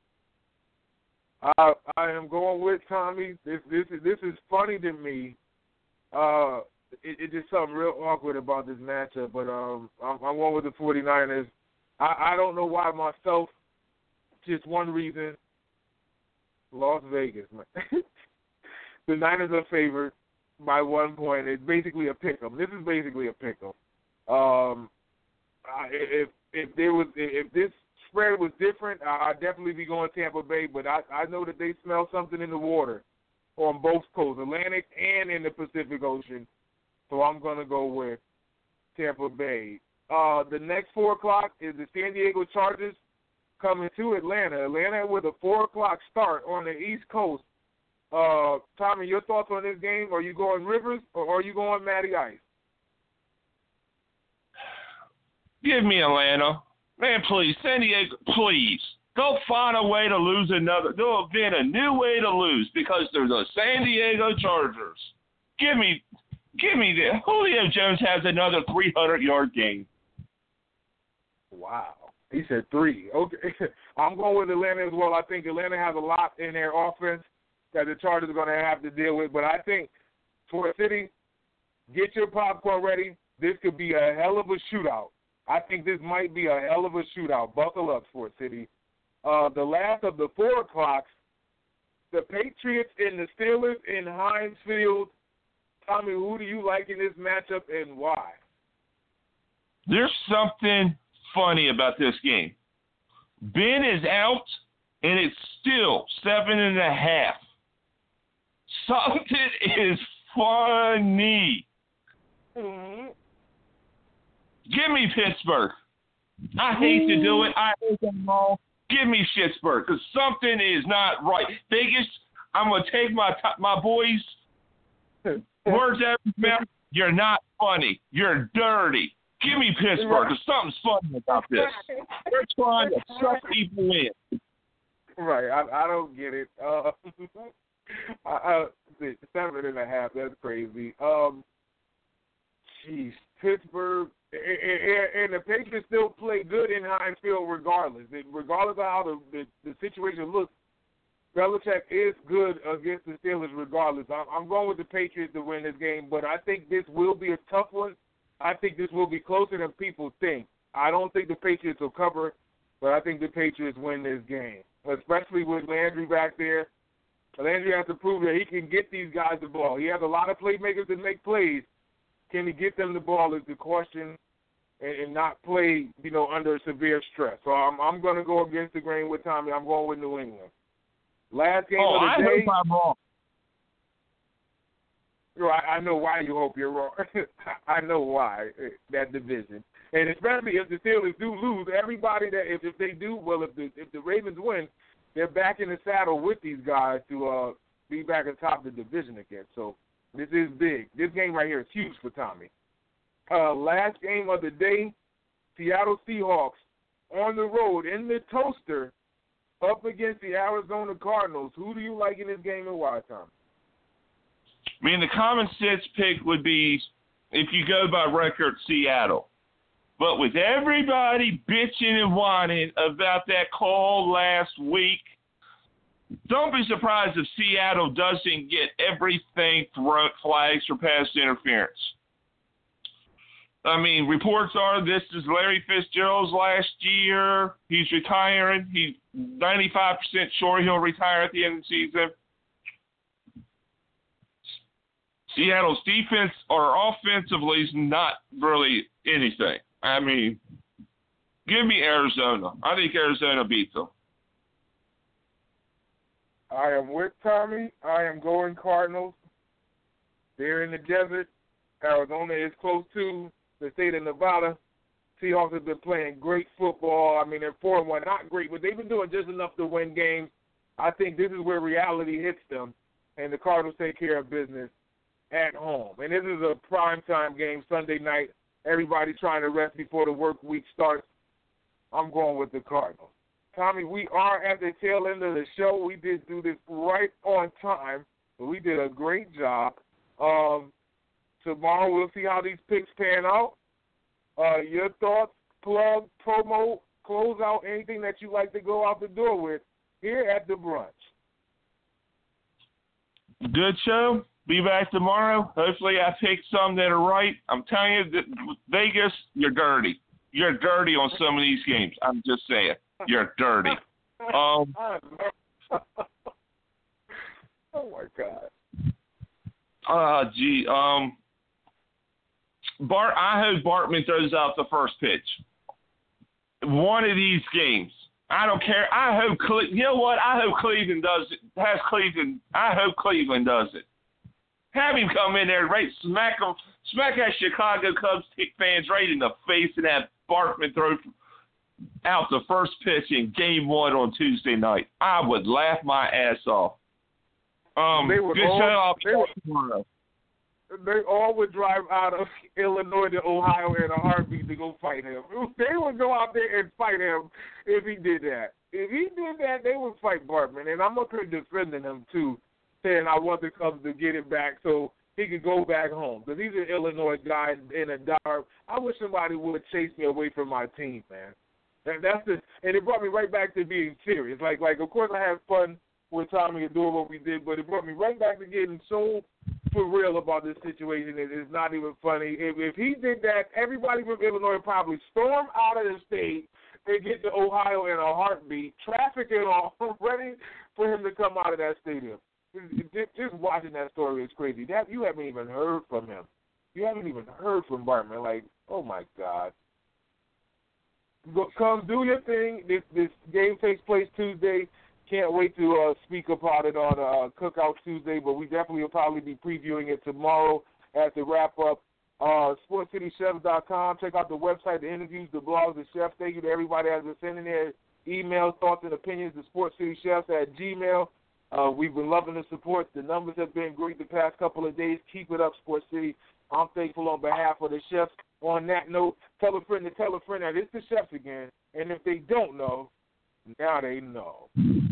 I am going with Tommy. This is funny to me. It's just something real awkward about this matchup, but I'm going with the 49ers. I don't know why myself. Just one reason. Las Vegas, man. The Niners are favored by 1 point. It's basically a pick'em. This is basically a pick'em. If this spread was different, I'd definitely be going Tampa Bay. But I know that they smell something in the water on both coasts, Atlantic and in the Pacific Ocean. So I'm gonna go with Tampa Bay. The next 4 o'clock is the San Diego Chargers coming to Atlanta. Atlanta with a 4 o'clock start on the East Coast. Tommy, your thoughts on this game? Are you going Rivers or are you going Matty Ice? Give me Atlanta. Man, please, San Diego, please. Go find a way to lose another. Go invent a new way to lose because there's a San Diego Chargers. Give me that. Julio Jones has another 300-yard game. Wow. He said 3. Okay. I'm going with Atlanta as well. I think Atlanta has a lot in their offense that the Chargers are going to have to deal with. But I think, Fort City, get your popcorn ready. This could be a hell of a shootout. I think this might be a hell of a shootout. Buckle up, Fort City. The last of the 4 o'clocks, the Patriots and the Steelers in Heinz Field. Tommy, who do you like in this matchup and why? There's something funny about this game. Ben is out, and it's still 7.5. Something is funny. Mm-hmm. Give me Pittsburgh. I hate to do it. I hate them all. Give me Pittsburgh because something is not right. Vegas, I'm going to take my boys' words out of his mouth. You're not funny. You're dirty. Give me Pittsburgh because something's funny about this. They're trying to suck people in. Right. I don't get it. 7.5. That's crazy. Jeez. Pittsburgh. And the Patriots still play good in Heinz Field regardless. Regardless of how the situation looks, Belichick is good against the Steelers regardless. I'm going with the Patriots to win this game, but I think this will be a tough one. I think this will be closer than people think. I don't think the Patriots will cover, but I think the Patriots win this game, especially with Landry back there. Landry has to prove that he can get these guys the ball. He has a lot of playmakers that make plays. Can he get them the ball is the question, and not play, under severe stress. So I'm going to go against the grain with Tommy. I'm going with New England. Last game of the day. I hope I'm wrong. I know why you hope you're wrong. I know why, that division. And especially if the Steelers do lose, everybody that if they do, well, if the Ravens win, they're back in the saddle with these guys to be back atop the division again. So this is big. This game right here is huge for Tommy. Last game of the day, Seattle Seahawks on the road in the toaster up against the Arizona Cardinals. Who do you like in this game and why, Tommy? I mean, the common sense pick would be, if you go by record, Seattle. But with everybody bitching and whining about that call last week, don't be surprised if Seattle doesn't get everything thrown flags for pass interference. I mean, reports are this is Larry Fitzgerald's last year. He's retiring. He's 95% sure he'll retire at the end of the season. Seattle's defense or offensively is not really anything. I mean, give me Arizona. I think Arizona beats them. I am with Tommy. I am going Cardinals. They're in the desert. Arizona is close to the state of Nevada. Seahawks have been playing great football. I mean, they're 4-1, not great, but they've been doing just enough to win games. I think this is where reality hits them, and the Cardinals take care of business at home. And this is a primetime game Sunday night. Everybody trying to rest before the work week starts. I'm going with the Cardinals. Tommy, we are at the tail end of the show. We did do this right on time, but we did a great job. Tomorrow we'll see how these picks pan out. Your thoughts, plug, promo, close out, anything that you like to go out the door with here at the brunch. Good show. Be back tomorrow. Hopefully I pick some that are right. I'm telling you, Vegas, you're dirty. You're dirty on some of these games. I'm just saying. You're dirty. Oh, my God. I hope Bartman throws out the first pitch. One of these games. I don't care. I hope you know what? I hope Cleveland does it. I hope Cleveland does it. Have him come in there, right? Smack that Chicago Cubs fans right in the face, and have Bartman throw out the first pitch in Game 1 on Tuesday night. I would laugh my ass off. They all would drive out of Illinois to Ohio in a heartbeat to go fight him. They would go out there and fight him if he did that. If he did that, they would fight Bartman. And I'm up here defending him, too, saying I want the Cubs to get it back so he could go back home. Because he's an Illinois guy in a dire. I wish somebody would chase me away from my team, man. And it brought me right back to being serious. Like of course I had fun with Tommy and doing what we did, but it brought me right back to getting so for real about this situation. It's not even funny. If he did that, everybody from Illinois would probably storm out of the state and get to Ohio in a heartbeat, traffic and all, ready for him to come out of that stadium. Just watching that story is crazy. You haven't even heard from him. You haven't even heard from Bartman. Like, oh, my God. Come do your thing. This game takes place Tuesday. Can't wait to speak about it on Cookout Tuesday, but we definitely will probably be previewing it tomorrow at the wrap-up. SportsCityChefs.com. Check out the website, the interviews, the blogs, the chefs. Thank you to everybody that's been sending their emails, thoughts, and opinions to SportsCityChefs@gmail.com. We've been loving the support. The numbers have been great the past couple of days. Keep it up, Sports City. I'm thankful on behalf of the chefs. On that note, tell a friend that it's the chefs again. And if they don't know, now they know.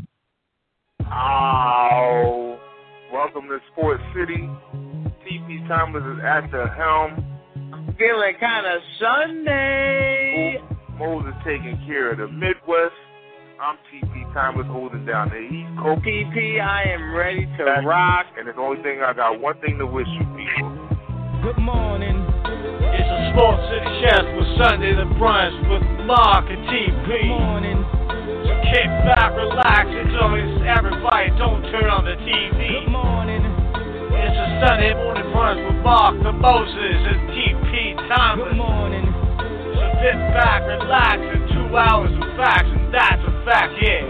Oh, welcome to Sports City. TP Timeless is at the helm. I'm feeling kind of Sunday. Moses taking care of the Midwest. I'm TP Timeless holding down the East Coast. TP, I am ready to rock. And the only thing I got one thing to wish you people. Good morning. It's a Sports City Chefs with Sunday the Brunch with Mark and TP. Good morning. So kick back, relax, enjoy everybody. Don't turn on the TV. Good morning. It's a Sunday morning brunch with Mark, the Moses, and TP Timeless. Good morning. So sit back, relax, in 2 hours of facts, and that's a fact, yeah.